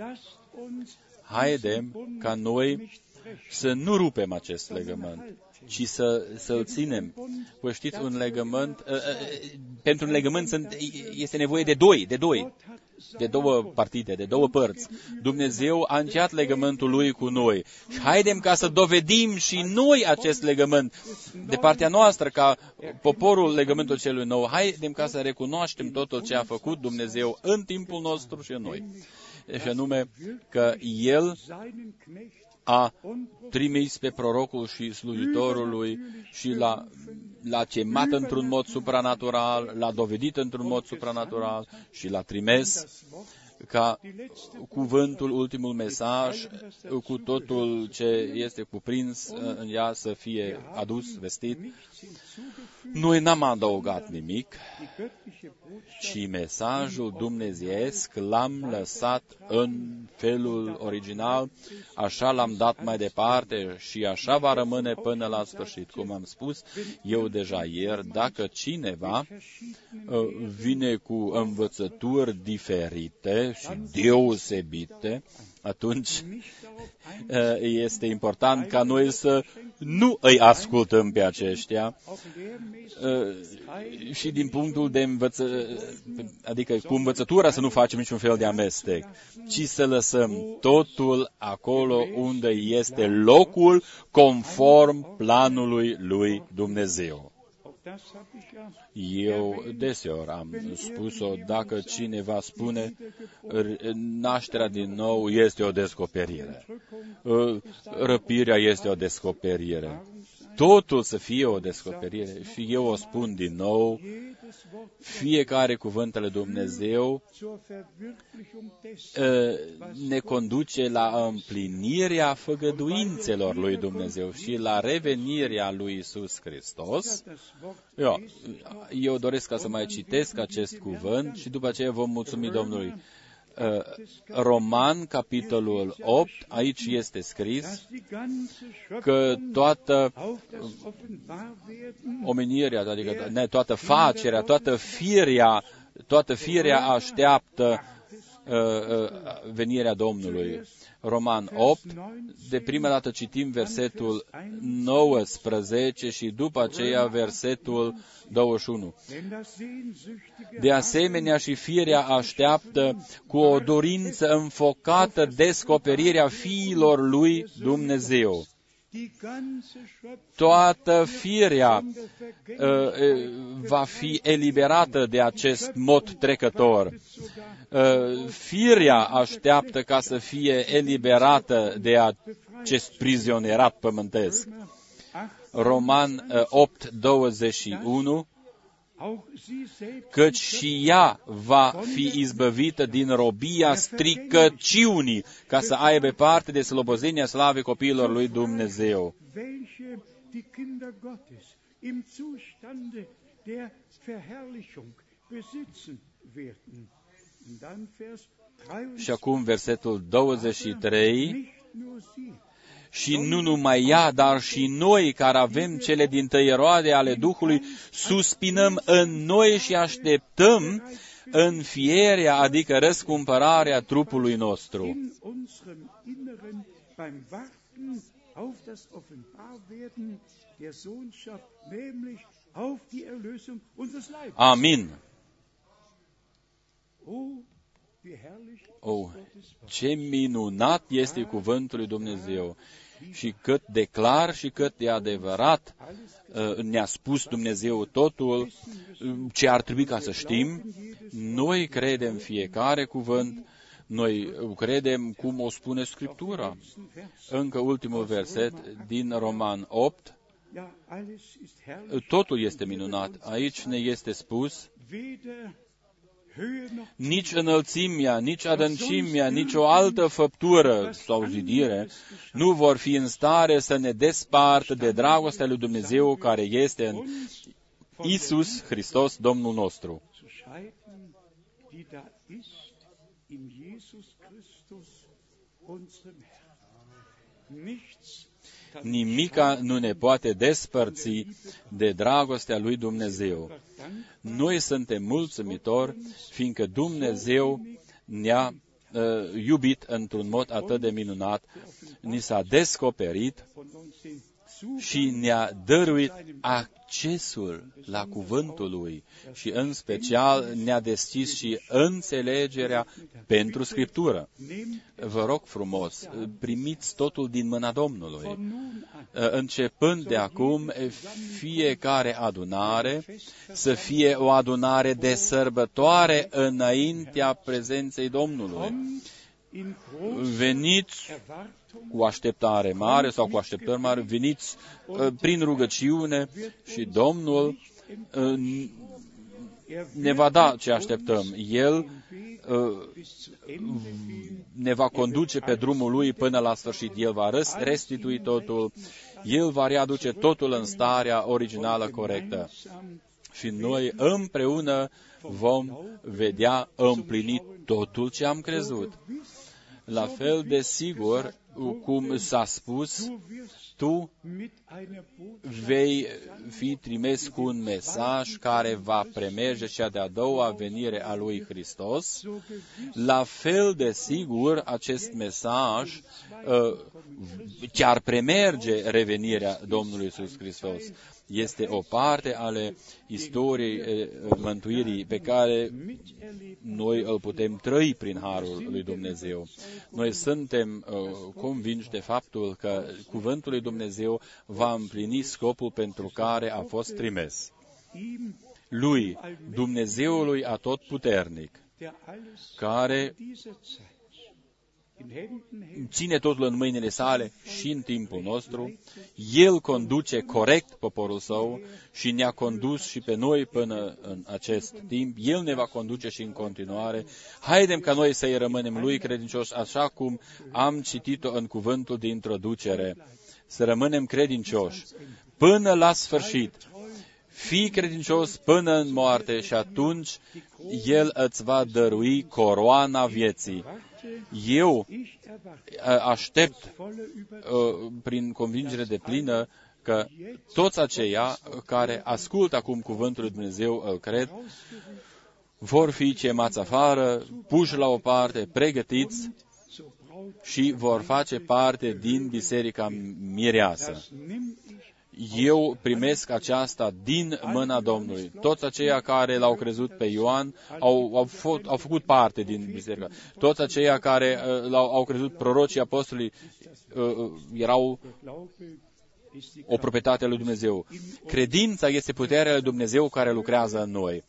Haidem ca noi să nu rupem acest legământ, ci să, să-l ținem. Vă știți, un legământ, uh, uh, pentru un legământ sunt, este nevoie de doi, de doi, de două partide, de două părți. Dumnezeu a încheiat legământul Lui cu noi. Și haidem ca să dovedim și noi acest legământ de partea noastră, ca poporul legământul celui nou. Haidem ca să recunoaștem totul ce a făcut Dumnezeu în timpul nostru și în noi. Și anume că El a trimis pe prorocul și slujitorul lui și l-a, l-a chemat într-un mod supranatural, l-a dovedit într-un mod supranatural și l-a trimis ca cuvântul, ultimul mesaj, cu totul ce este cuprins în ea să fie adus, vestit. Noi n-am adăugat nimic, ci mesajul dumnezeiesc l-am lăsat în felul original, așa l-am dat mai departe și așa va rămâne până la sfârșit. Cum am spus eu deja ieri, dacă cineva vine cu învățături diferite și deosebite, atunci este important ca noi să nu îi ascultăm pe aceștia și din punctul de învăță, adică cu învățătura să nu facem niciun fel de amestec, ci să lăsăm totul acolo unde este locul conform planului lui Dumnezeu. Eu deseori am spus-o, dacă cineva spune nașterea din nou este o descoperire, răpirea este o descoperire, totul să fie o descoperire și eu o spun din nou, fiecare cuvânt al lui Dumnezeu ne conduce la împlinirea făgăduințelor lui Dumnezeu și la revenirea lui Iisus Hristos. Eu, eu doresc ca să mai citesc acest cuvânt și după aceea vom mulțumi Domnului. Roman, capitolul opt, aici este scris că toată omenirea, adică toată facerea, toată firea, toată firea așteaptă venirea Domnului. Roman opt, de prima dată citim versetul nouăsprezece și după aceea versetul douăzeci și unu. De asemenea și firea așteaptă cu o dorință înfocată descoperirea fiilor lui Dumnezeu. Toată firea uh, va fi eliberată de acest mod trecător. Uh, firea așteaptă ca să fie eliberată de acest prizonierat pământesc. Roman uh, opt, douăzeci și unu, căci și ea va fi izbăvită din robia stricăciunii, ca să aibă parte de slobozenia slavei copiilor lui Dumnezeu. Și acum versetul douăzeci și trei, și nu numai ea, dar și noi care avem cele dintâi roade ale Duhului, suspinăm în noi și așteptăm înfierea, adică răscumpărarea trupului nostru. Amin. Oh, ce minunat este cuvântul lui Dumnezeu și cât de clar și cât de adevărat ne-a spus Dumnezeu totul ce ar trebui ca să știm. Noi credem fiecare cuvânt, Noi credem cum o spune Scriptura. Încă ultimul verset din Roman opt. Totul este minunat. Aici ne este spus: nici înălțimea, nici adâncimea, nici o altă făptură sau zidire nu vor fi în stare să ne despartă de dragostea lui Dumnezeu care este în Iisus Hristos, Domnul nostru. Nimica nu ne poate despărți de dragostea lui Dumnezeu. Noi suntem mulțumitori, fiindcă Dumnezeu ne-a uh, iubit într-un mod atât de minunat, ni s-a descoperit și ne-a dăruit accesul la cuvântul Lui și în special ne-a deschis și înțelegerea pentru Scriptură. Vă rog frumos, primiți totul din mâna Domnului. Începând de acum, fiecare adunare să fie o adunare de sărbătoare înaintea prezenței Domnului. Veniți cu așteptare mare sau cu așteptări mari, veniți uh, prin rugăciune și Domnul uh, ne va da ce așteptăm. El uh, ne va conduce pe drumul Lui până la sfârșit. El va restitui totul, El va readuce totul în starea originală corectă. Și noi împreună vom vedea împlinit totul ce am crezut. La fel de sigur, cum s-a spus, tu vei fi trimis cu un mesaj care va premerge cea de-a doua venire a lui Hristos. La fel de sigur, acest mesaj chiar premerge revenirea Domnului Iisus Hristos. Este o parte ale istoriei mântuirii pe care noi îl putem trăi prin harul lui Dumnezeu. Noi suntem uh, convinși de faptul că cuvântul lui Dumnezeu va împlini scopul pentru care a fost trimis. Lui, Dumnezeului atotputernic, care ține totul în mâinile sale și în timpul nostru, El conduce corect poporul Său și ne-a condus și pe noi până în acest timp. El ne va conduce și în continuare. Haidem ca noi să-i rămânem Lui credincioși, așa cum am citit-o în cuvântul de introducere. Să rămânem credincioși până la sfârșit. Fii credincios până în moarte și atunci El îți va dărui coroana vieții. Eu aștept prin convingere deplină că toți aceia care ascultă acum cuvântul lui Dumnezeu, îl cred, vor fi chemați afară, puși la o parte, pregătiți și vor face parte din Biserica Mireasă. Eu primesc aceasta din mâna Domnului. Toți aceia care l-au crezut pe Ioan au, au, făcut, au făcut parte din biserică. Toți aceia care uh, l-au, au crezut prorocii, apostolii, uh, erau o proprietate a lui Dumnezeu. Credința este puterea lui Dumnezeu care lucrează în noi.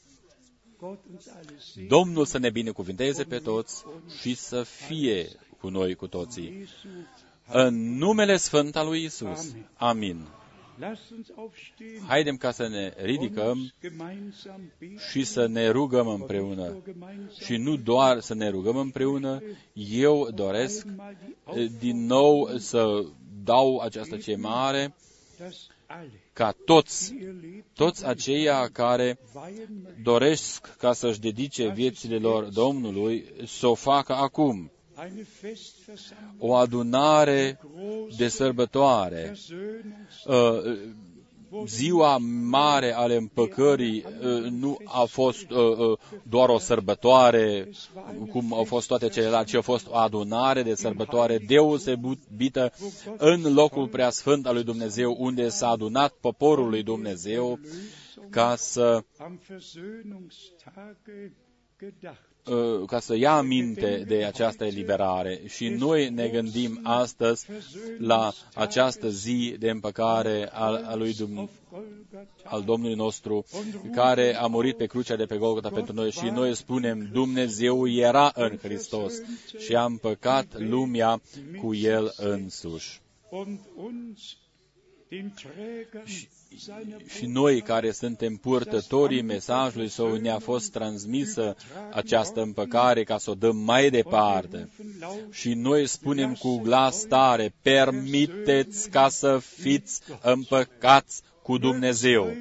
Domnul să ne binecuvinteze pe toți și să fie cu noi cu toții. În numele Sfânt al lui Iisus. Amin. Haidem ca să ne ridicăm și să ne rugăm împreună. Și nu doar să ne rugăm împreună, eu doresc din nou să dau această chemare ca toți, toți aceia care doresc ca să-și dedice viețile lor Domnului, să o facă acum. O adunare de sărbătoare, ziua mare ale împăcării nu a fost doar o sărbătoare, cum au fost toate celelalte, ci a fost o adunare de sărbătoare deosebită în locul preasfânt al lui Dumnezeu, unde s-a adunat poporul lui Dumnezeu ca să ca să ia aminte de această eliberare. Și noi ne gândim astăzi la această zi de împăcare a, a lui Dumnezeu, al Domnului nostru, care a murit pe crucea de pe Golgota pentru noi și noi spunem, Dumnezeu era în Hristos și a împăcat lumea cu El însuși. Și, și noi care suntem purtătorii mesajului Său, ne-a fost transmisă această împăcare ca să o dăm mai departe. Și noi spunem cu glas tare, permiteți ca să fiți împăcați cu Dumnezeu.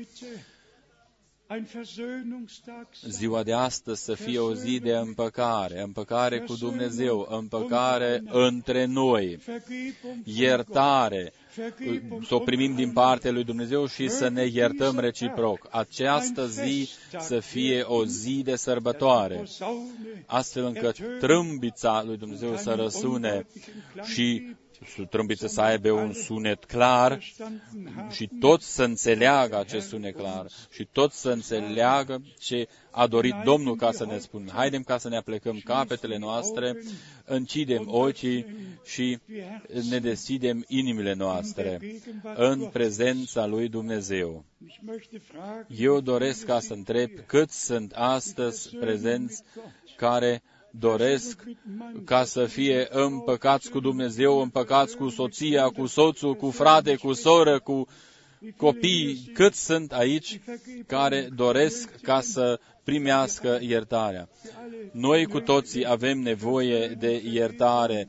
Ziua de astăzi să fie o zi de împăcare, împăcare cu Dumnezeu, împăcare între noi, iertare, să o primim din partea lui Dumnezeu și să ne iertăm reciproc. Această zi să fie o zi de sărbătoare, astfel încât trâmbița lui Dumnezeu să răsune și trâmbița să aibă un sunet clar și toți să înțeleagă acest sunet clar și toți să înțeleagă ce a dorit Domnul ca să ne spună. Haidem ca să ne aplecăm capetele noastre, închidem ochii și ne deschidem inimile noastre în prezența lui Dumnezeu. Eu doresc ca să întreb câți sunt astăzi prezenți care doresc ca să fie împăcați cu Dumnezeu, împăcați cu soția, cu soțul, cu frate, cu soră, cu copii. Câți sunt aici care doresc ca să primească iertarea? Noi cu toții avem nevoie de iertare,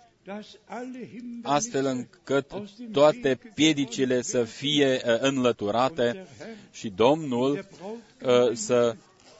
astfel încât toate piedicile să fie înlăturate și Domnul să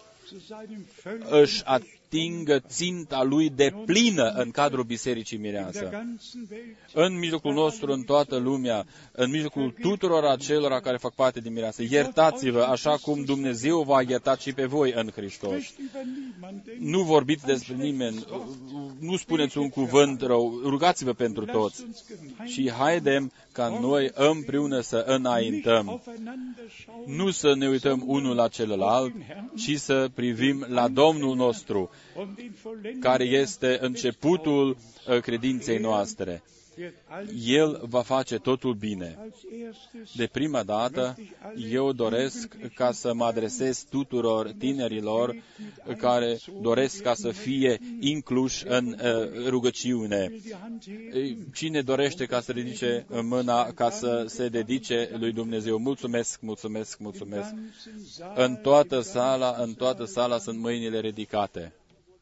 își atingă ținta lui de plină în cadrul Bisericii Mireasă. În mijlocul nostru, în toată lumea, în mijlocul tuturor acelora care fac parte din Mireasă, iertați-vă așa cum Dumnezeu v-a iertat și pe voi în Hristos. Nu vorbiți despre nimeni, nu spuneți un cuvânt rău, rugați-vă pentru toți. Și haidem ca noi împreună să înaintăm. Nu să ne uităm unul la celălalt, ci să privim la Domnul nostru, care este începutul credinței noastre. El va face totul bine. De prima dată, eu doresc ca să mă adresez tuturor tinerilor care doresc ca să fie incluși în rugăciune. Cine dorește ca să ridice mâna, ca să se dedice lui Dumnezeu? Mulțumesc, mulțumesc, mulțumesc. În toată sala, în toată sala sunt mâinile ridicate.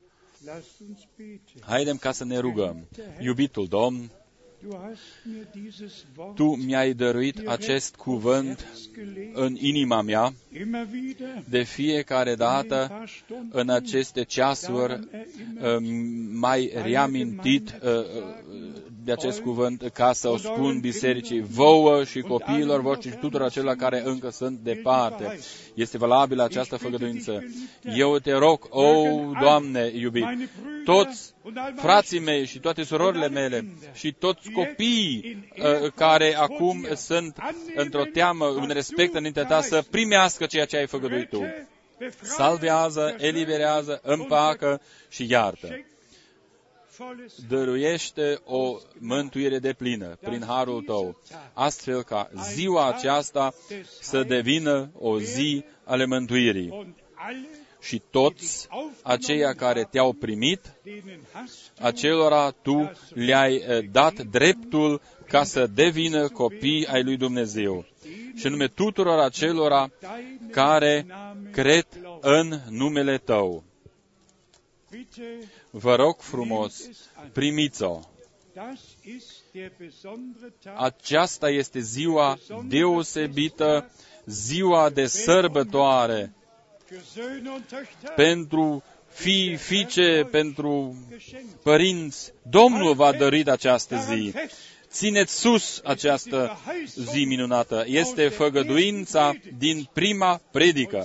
Haidem ca să ne rugăm. Iubitul Domn, Tu mi-ai dăruit acest cuvânt în inima mea, de fiecare dată în aceste ceasuri m-ai reamintit de acest cuvânt ca să o spun bisericii vouă și copiilor voștri și tuturor acelor care încă sunt departe. Este valabilă această făgăduință. Eu te rog, o, Doamne iubit, toți frații mei și toate surorile mele și toți copiii uh, care acum sunt într-o teamă, un respect înaintea Ta, să primească ceea ce ai făgăduit Tu. Salvează, eliberează, împacă și iartă. Dăruiește o mântuire deplină prin harul Tău, astfel ca ziua aceasta să devină o zi ale mântuirii. Și toți aceia care Te-au primit, acelora Tu le-ai dat dreptul ca să devină copii ai lui Dumnezeu. Și nume tuturor acelora care cred în numele Tău. Vă rog frumos, primiți-o. Aceasta este ziua deosebită, ziua de sărbătoare pentru fii, fiice, pentru părinți. Domnul v-a dăruit această zi. Țineți sus această zi minunată. Este făgăduința din prima predică.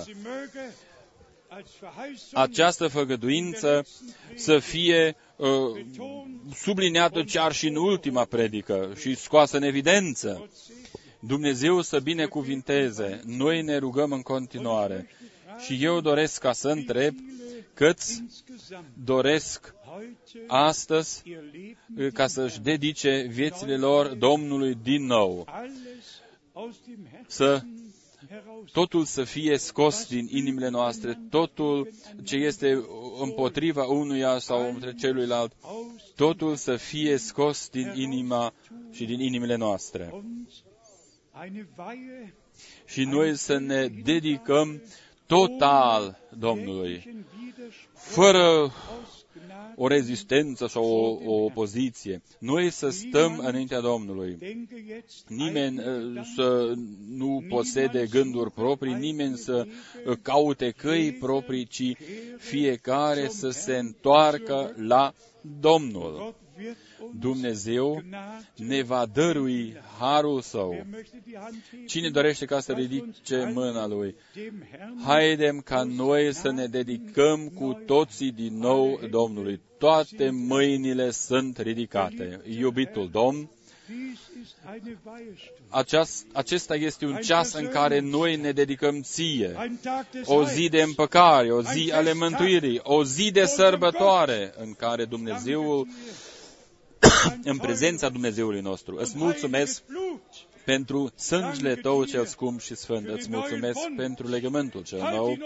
Această făgăduință să fie uh, subliniată chiar și în ultima predică și scoasă în evidență. Dumnezeu să binecuvinteze. Noi ne rugăm în continuare. Și eu doresc ca să întreb câți doresc astăzi ca să-și dedice viețile lor Domnului din nou. Să totul să fie scos din inimile noastre, totul ce este împotriva unuia sau între celuilalt, totul să fie scos din inima și din inimile noastre. Și noi să ne dedicăm total Domnului, fără o rezistență sau o, o opoziție. Noi să stăm înaintea Domnului. Nimeni să nu posede gânduri proprii, nimeni să caute căi proprii, ci fiecare să se întoarcă la Domnul. Dumnezeu ne va dărui harul Său. Cine dorește ca să ridice mâna Lui? Haidem ca noi să ne dedicăm cu toții din nou Domnului. Toate mâinile sunt ridicate. Iubitul Domn, Aceast, acesta este un ceas în care noi ne dedicăm Ție. O zi de împăcare, o zi ale mântuirii, o zi de sărbătoare în care Dumnezeul, în prezența Dumnezeului nostru. Îți mulțumesc pentru sângele Tău cel scump și sfânt. Îți mulțumesc pentru legământul cel nou.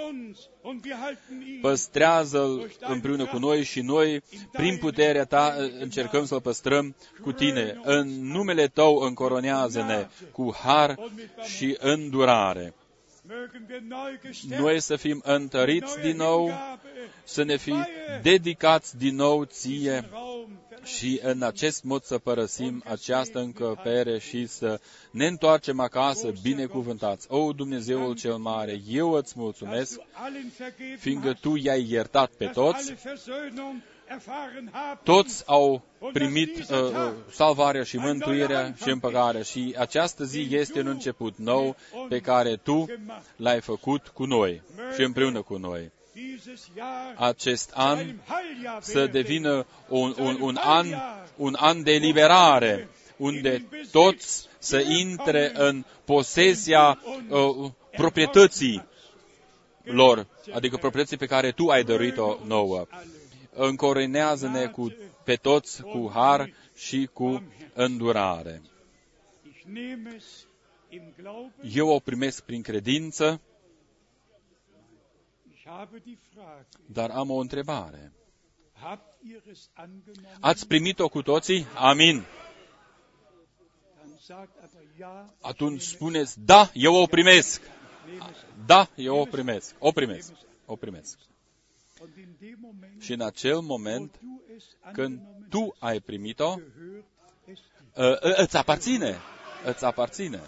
Păstrează-l împreună cu noi și noi, prin puterea Ta, încercăm să-l păstrăm cu Tine. În numele Tău încoronează-ne cu har și îndurare. Noi să fim întăriți din nou, să ne fi dedicați din nou Ție și în acest mod să părăsim această încăpere și să ne întoarcem acasă binecuvântați. O, Dumnezeul cel mare, eu îți mulțumesc, fiindcă Tu i-ai iertat pe toți, toți au primit uh, salvarea și mântuirea și împăcarea și această zi este un început nou pe care Tu l-ai făcut cu noi și împreună cu noi. Acest an să devină un, un, un, an, un an de eliberare, unde toți să intre în posesia uh, proprietății lor, adică proprietății pe care Tu ai dăruit-o nouă. Încoronează-ne cu, pe toți cu har și cu îndurare. Eu o primesc prin credință, dar am o întrebare. Ați primit-o cu toții? Amin. Atunci spuneți, da, eu o primesc. Da, eu o primesc. O primesc. O primesc. Și în acel moment, când tu ai primit-o, îți aparține. Îți aparține.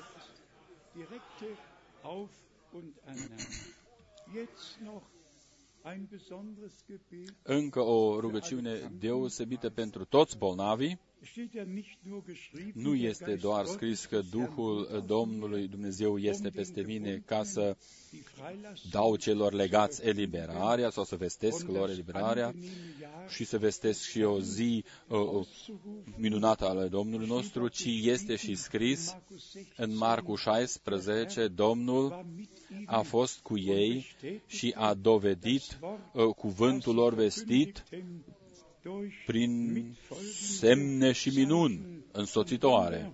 Încă o rugăciune deosebită pentru toți bolnavii. Nu este doar scris că Duhul Domnului Dumnezeu este peste mine ca să dau celor legați eliberarea sau să vestesc lor eliberarea și să vestesc și o zi uh, minunată ale Domnului nostru, ci este și scris în Marcu șaisprezece, Domnul a fost cu ei și a dovedit uh, cuvântul lor vestit prin semne și minuni însoțitoare.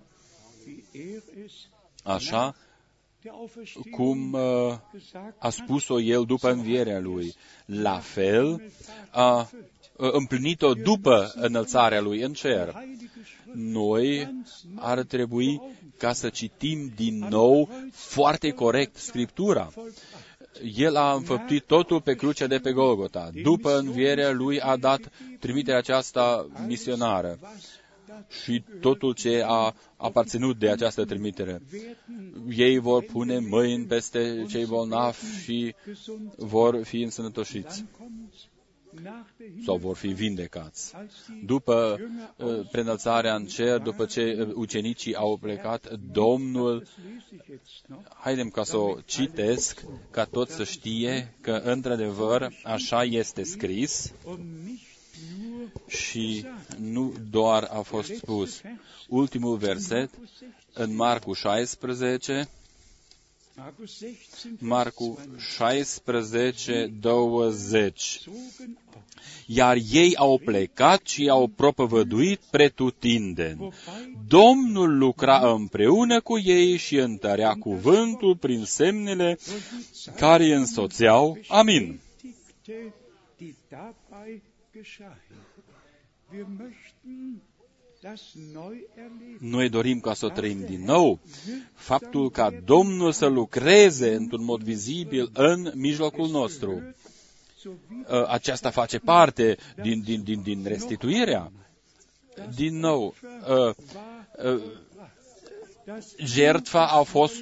Așa cum uh, a spus-o El după învierea Lui. La fel a uh, împlinit-o după înălțarea Lui în cer. Noi ar trebui ca să citim din nou foarte corect Scriptura. El a înfăptuit totul pe crucea de pe Golgota. După învierea Lui a dat trimiterea aceasta misionară și totul ce a aparținut de această trimitere. Ei vor pune mâini peste cei bolnavi și vor fi însănătoșiți sau vor fi vindecați. După uh, preînălțarea în cer, după ce ucenicii au plecat, Domnul, haidem ca să o citesc, ca tot să știe că, într-adevăr, așa este scris și nu doar a fost spus. Ultimul verset, în Marcu șaisprezece, Marcu șaisprezece, douăzeci. Iar ei au plecat și au propovăduit pretutindeni. Domnul lucra împreună cu ei și întărea cuvântul prin semnele care îi însoțeau. Amin. Noi dorim ca să o trăim din nou, faptul ca Domnul să lucreze într-un mod vizibil în mijlocul nostru. Aceasta face parte din, din, din, din restituirea. Din nou, jertfa a fost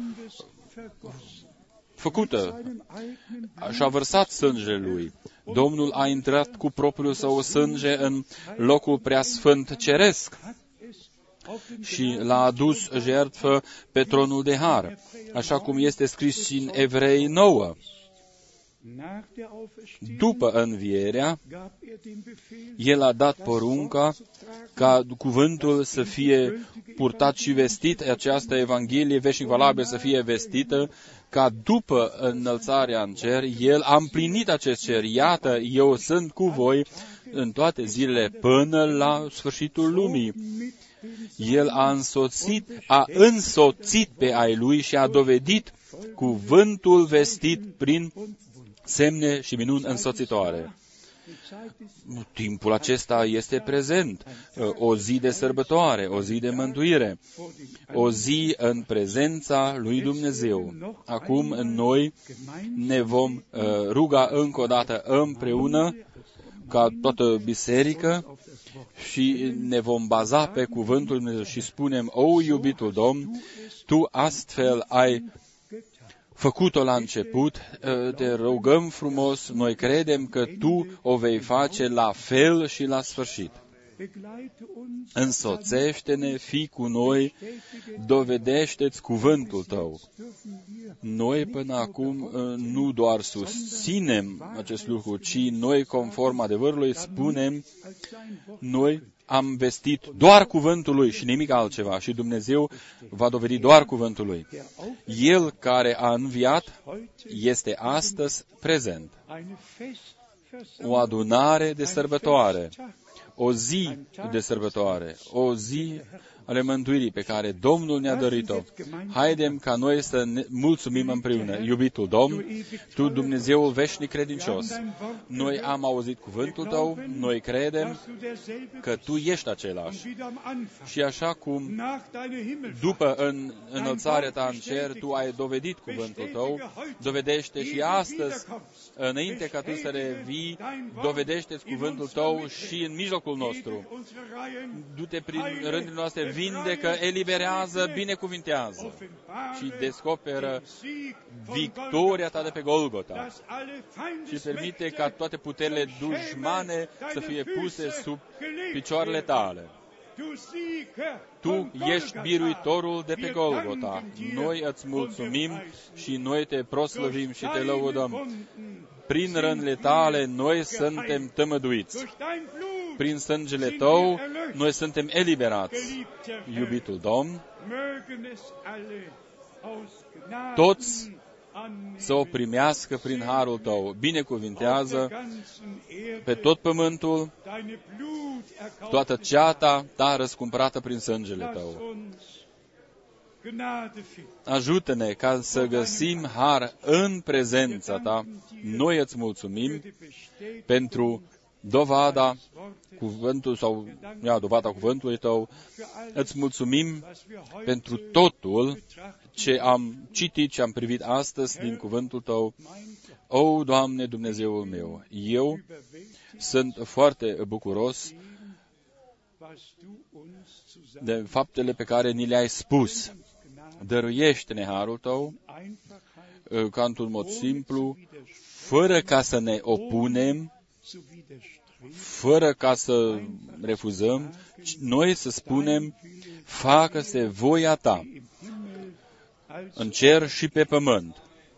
făcută și a vărsat sângele lui. Domnul a intrat cu propriul său sânge în locul preasfânt ceresc și l-a adus jertfă pe tronul de har, așa cum este scris și în Evrei nouă. După învierea, El a dat porunca ca cuvântul să fie purtat și vestit, această Evanghelie veșnic valabil să fie vestită, ca după înălțarea în cer, El a împlinit acest cer. Iată, eu sunt cu voi în toate zilele până la sfârșitul lumii. El a însoțit, a însoțit pe ai Lui și a dovedit cuvântul vestit prin semne și minuni însoțitoare. Timpul acesta este prezent, o zi de sărbătoare, o zi de mântuire, o zi în prezența lui Dumnezeu. Acum noi ne vom ruga încă o dată împreună, ca toată biserică, și ne vom baza pe cuvântul Dumnezeu și spunem: O, iubitul Domn, Tu astfel ai făcut-o la început, te rugăm frumos, noi credem că Tu o vei face la fel și la sfârșit. Însoțește-ne, fii cu noi, dovedește-ți cuvântul Tău. Noi până acum nu doar susținem acest lucru, ci noi, conform adevărului, spunem, noi am vestit doar cuvântul Lui și nimic altceva și Dumnezeu va dovedi doar cuvântul Lui. El care a înviat este astăzi prezent. O adunare de sărbătoare, o zi de sărbătoare, o zi ale mântuirii pe care Domnul ne-a dorit-o. Haidem ca noi să ne mulțumim împreună. Iubitul Domn, Tu, Dumnezeul veșnic credincios, noi am auzit cuvântul Tău, noi credem că Tu ești același. Și așa cum după în, înălțarea Ta în cer, Tu ai dovedit cuvântul Tău, dovedește și astăzi, înainte ca Tu să revii, dovedește-ți cuvântul Tău și în mijlocul nostru. Du-te prin rândurile noastre, vindecă, eliberează, binecuvintează și descoperă victoria Ta de pe Golgota și permite ca toate puterile dușmane să fie puse sub picioarele Tale. Tu ești biruitorul de pe Golgota. Noi îți mulțumim și noi Te proslăvim și Te lăudăm. Prin rândurile Tale noi suntem tămăduiți. Prin sângele Tău noi suntem eliberați. Iubitul Domn, toți să o primească prin harul Tău. Binecuvintează pe tot pământul toată ceata Ta răscumpărată prin sângele Tău. Ajută-ne ca să găsim har în prezența Ta. Noi îți mulțumim pentru dovada cuvântul sau ia, dovada cuvântului Tău. Îți mulțumim pentru totul ce am citit, ce am privit astăzi din cuvântul Tău. O, Doamne, Dumnezeul meu, eu sunt foarte bucuros de faptele pe care ni le-ai spus. Dăruiește-ne harul Tău ca într-un mod simplu, fără ca să ne opunem, fără ca să refuzăm, noi să spunem: facă-se voia Ta în cer și pe pământ.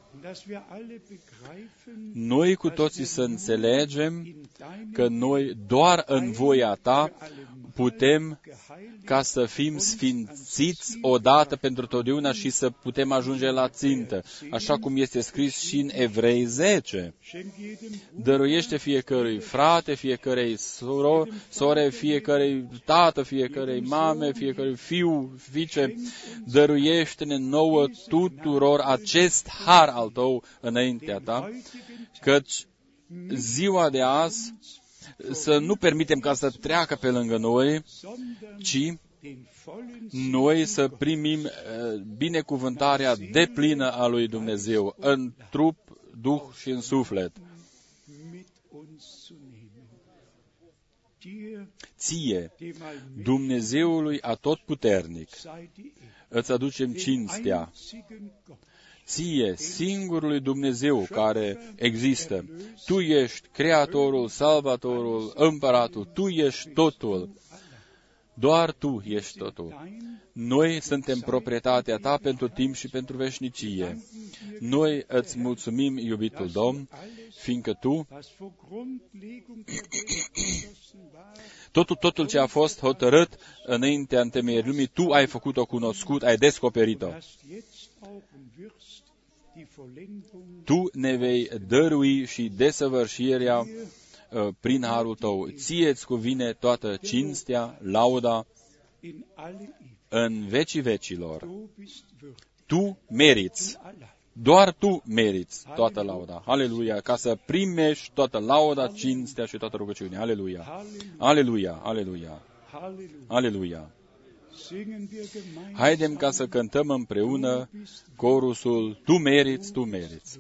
Noi cu toții să înțelegem că noi doar în voia Ta putem ca să fim sfințiți odată pentru totdeauna și să putem ajunge la țintă, așa cum este scris și în Evrei zece. Dăruiește fiecărui frate, fiecărei soro, sore, fiecărui tată, fiecărei mame, fiecărui fiu, fiice, dăruiește-ne nouă tuturor acest har al tău înaintea ta, căci ziua de azi să nu permitem ca să treacă pe lângă noi, ci noi să primim binecuvântarea deplină a lui Dumnezeu în trup, duh și în suflet. Ție, Dumnezeului Atotputernic, îți aducem cinstea. Ție, singurului Dumnezeu care există. Tu ești Creatorul, Salvatorul, Împăratul, Tu ești totul. Doar Tu ești totul. Noi suntem proprietatea Ta pentru timp și pentru veșnicie. Noi îți mulțumim, iubitul Domn, fiindcă Tu, totul, totul ce a fost hotărât înaintea întemeierii lumii, Tu ai făcut-o cunoscut, ai descoperit-o. Tu ne vei dărui și desăvârșirea uh, prin harul Tău. Ție-ți cuvine toată cinstea, lauda în vecii vecilor. Tu meriți, doar Tu meriți toată lauda. Aleluia, ca să primești toată lauda, cinstea și toată rugăciunea. Aleluia, aleluia, aleluia, aleluia. Haidem ca să cântăm împreună corusul Tu meriți, Tu meriți.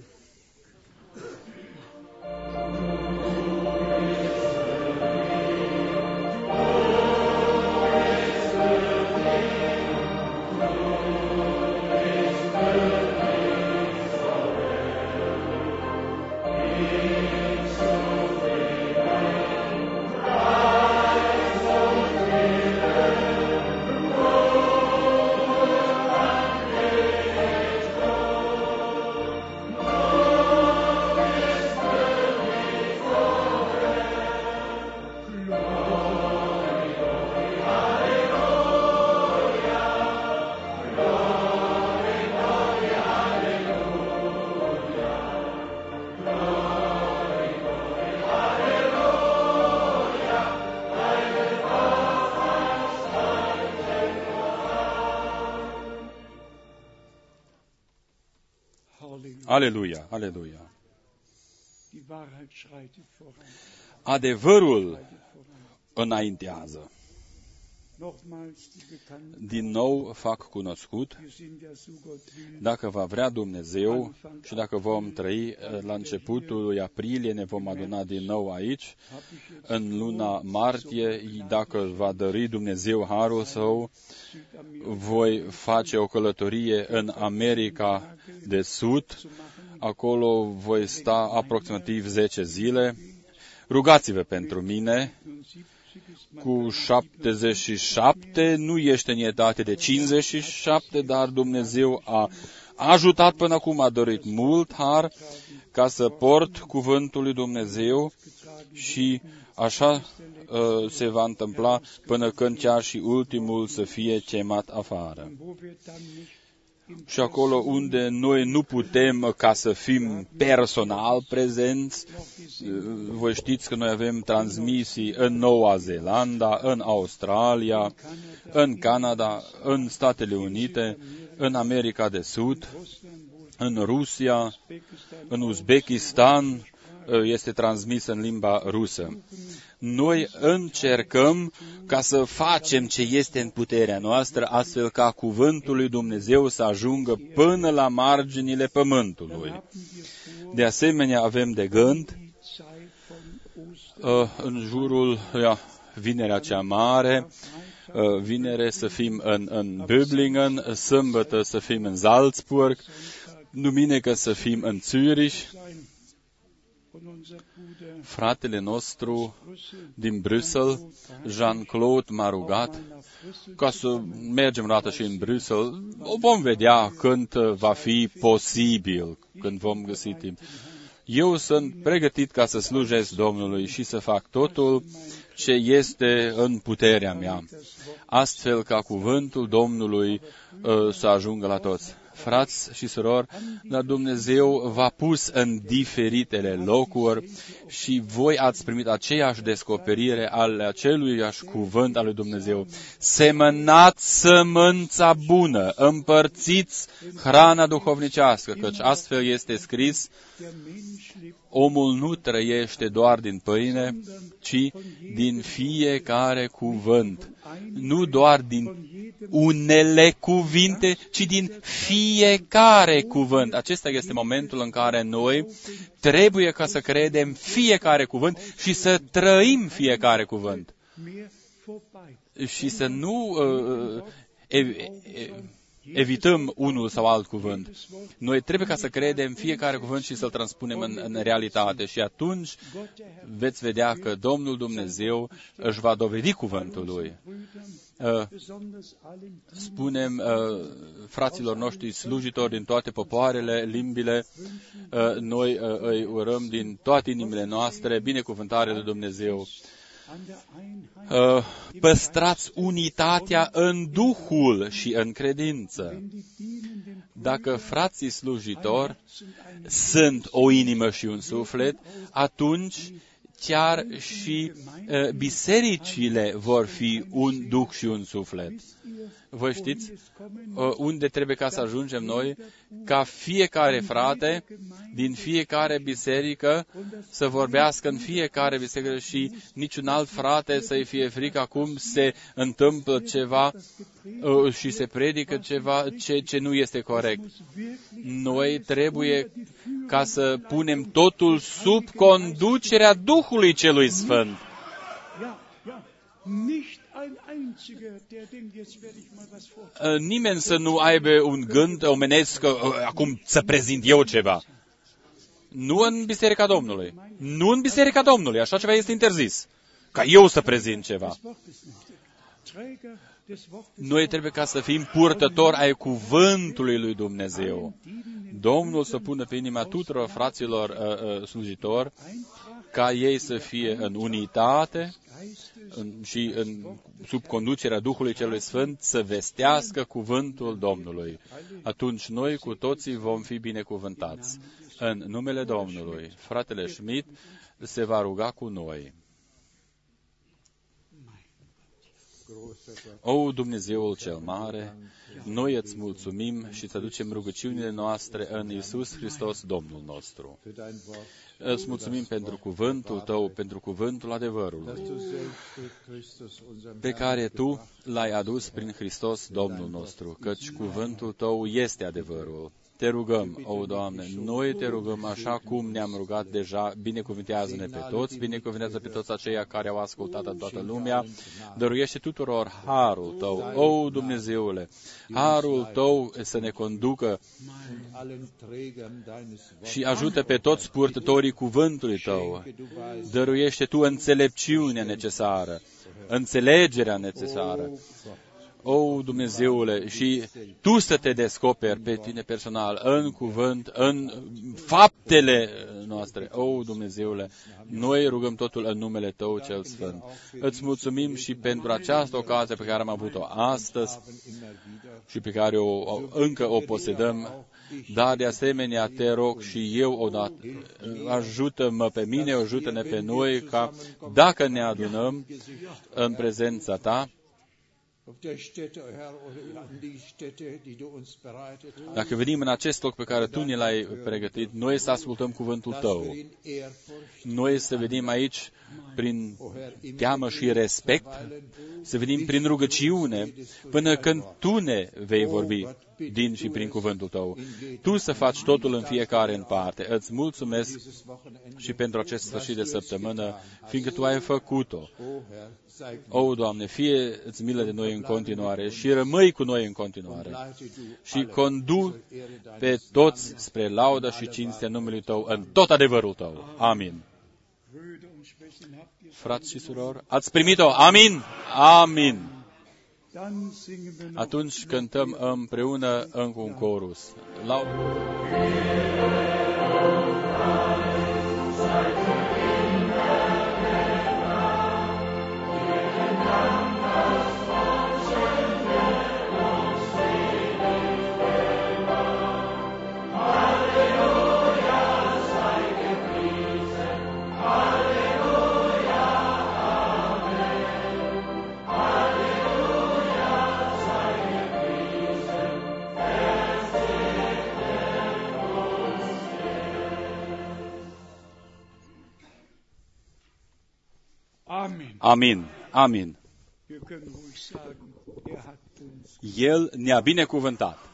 Aleluia, aleluia. Adevărul înaintează. Din nou fac cunoscut, dacă va vrea Dumnezeu și dacă vom trăi la începutul lui aprilie, ne vom aduna din nou aici, în luna martie, dacă va dări Dumnezeu harul Său, voi face o călătorie în America de Sud, acolo voi sta aproximativ zece zile. Rugați-vă pentru mine. Cu șaptezeci și șapte, nu ești în etate de cincizeci și șapte, dar Dumnezeu a ajutat până acum, a dorit mult har ca să port cuvântul lui Dumnezeu și așa uh, se va întâmpla până când chiar și ultimul să fie chemat afară. Și acolo unde noi nu putem ca să fim personal prezenți, voi știți că noi avem transmisii în Noua Zeelandă, în Australia, în Canada, în Statele Unite, în America de Sud, în Rusia, în Uzbekistan, este transmis în limba rusă. Noi încercăm ca să facem ce este în puterea noastră, astfel ca cuvântul lui Dumnezeu să ajungă până la marginile pământului. De asemenea, avem de gând în jurul ia, vinerea cea mare, vinere să fim în, în Böblingen, sâmbătă să fim în Salzburg, duminică să fim în Zürich. Fratele nostru din Bruxelles, Jean-Claude, m-a rugat ca să mergem dată și în Bruxelles. O vom vedea când va fi posibil, când vom găsi timp. Eu sunt pregătit ca să slujesc Domnului și să fac totul ce este în puterea mea, astfel ca cuvântul Domnului uh, să ajungă la toți. Frați și surori, dar Dumnezeu v-a pus în diferitele locuri și voi ați primit aceeași descoperire al aceluiași cuvânt al lui Dumnezeu. Semănați sămânța bună, împărțiți hrana duhovnicească, căci astfel este scris, omul nu trăiește doar din pâine, ci din fiecare cuvânt. Nu doar din unele cuvinte, ci din fiecare cuvânt. Acesta este momentul în care noi trebuie ca să credem fiecare cuvânt și să trăim fiecare cuvânt. Și să nu uh, ev, ev, evităm unul sau alt cuvânt. Noi trebuie ca să credem fiecare cuvânt și să-l transpunem în, în realitate. Și atunci veți vedea că Domnul Dumnezeu își va dovedi cuvântul Lui. Uh, spunem uh, fraților noștri slujitori din toate popoarele, limbile, uh, noi uh, îi urăm din toate inimile noastre binecuvântare de Dumnezeu. Uh, păstrați unitatea în Duhul și în credință. Dacă frații slujitori sunt o inimă și un suflet, atunci chiar și uh, bisericile vor fi un duh și un suflet. Vă știți uh, unde trebuie ca să ajungem noi? Ca fiecare frate din fiecare biserică să vorbească în fiecare biserică și niciun alt frate să-i fie frică acum se întâmplă ceva uh, și se predică ceva ce, ce nu este corect. Noi trebuie ca să punem totul sub conducerea Duhului Celui Sfânt. Nimeni să nu aibă un gând omenesc că acum să prezint eu ceva. Nu în Biserica Domnului. Nu în Biserica Domnului. Așa ceva este interzis. Ca eu să prezint ceva. Noi trebuie ca să fim purtători ai cuvântului lui Dumnezeu. Domnul să pună pe inima tuturor fraților uh, uh, slujitori ca ei să fie în unitate în, și în, sub conducerea Duhului Celui Sfânt să vestească cuvântul Domnului. Atunci noi cu toții vom fi binecuvântați. În numele Domnului, fratele Schmidt se va ruga cu noi. O, Dumnezeul cel mare, noi îți mulțumim și să ducem rugăciunile noastre în Iisus Hristos, Domnul nostru. Îți mulțumim pentru cuvântul Tău, pentru cuvântul adevărului, pe care Tu l-ai adus prin Hristos, Domnul nostru, căci cuvântul Tău este adevărul. Te rugăm, o, Doamne, noi te rugăm așa cum ne-am rugat deja, binecuvintează-ne pe toți, binecuvintează pe toți aceia care au ascultat în toată lumea, dăruiește tuturor harul Tău, o, Dumnezeule, harul Tău să ne conducă și ajută pe toți purtătorii cuvântului Tău, dăruiește Tu înțelepciunea necesară, înțelegerea necesară, o, Dumnezeule, și Tu să Te descoperi pe Tine personal, în cuvânt, în faptele noastre. O, Dumnezeule, noi rugăm totul în numele Tău cel Sfânt. Îți mulțumim și pentru această ocazie pe care am avut-o astăzi și pe care o, încă o posedăm, dar de asemenea Te rog și eu odată, ajută-mă pe mine, ajută-ne pe noi, ca dacă ne adunăm în prezența Ta, dacă venim în acest loc pe care Tu ne l-ai pregătit, noi să ascultăm cuvântul Tău. Noi să venim aici prin teamă și respect, să venim prin rugăciune, până când Tu ne vei vorbi din și prin cuvântul Tău. Tu să faci totul în fiecare în parte. Îți mulțumesc și pentru acest sfârșit de săptămână, fiindcă Tu ai făcut-o. O, Doamne, fie-ți milă de noi în continuare și rămâi cu noi în continuare și condu pe toți spre laudă și cinstea numelui Tău în tot adevărul Tău. Amin. Frați și surori, ați primit-o? Amin? Amin. Atunci cântăm împreună încă un chorus. Laudă. Amin. Amin. El ne-a binecuvântat.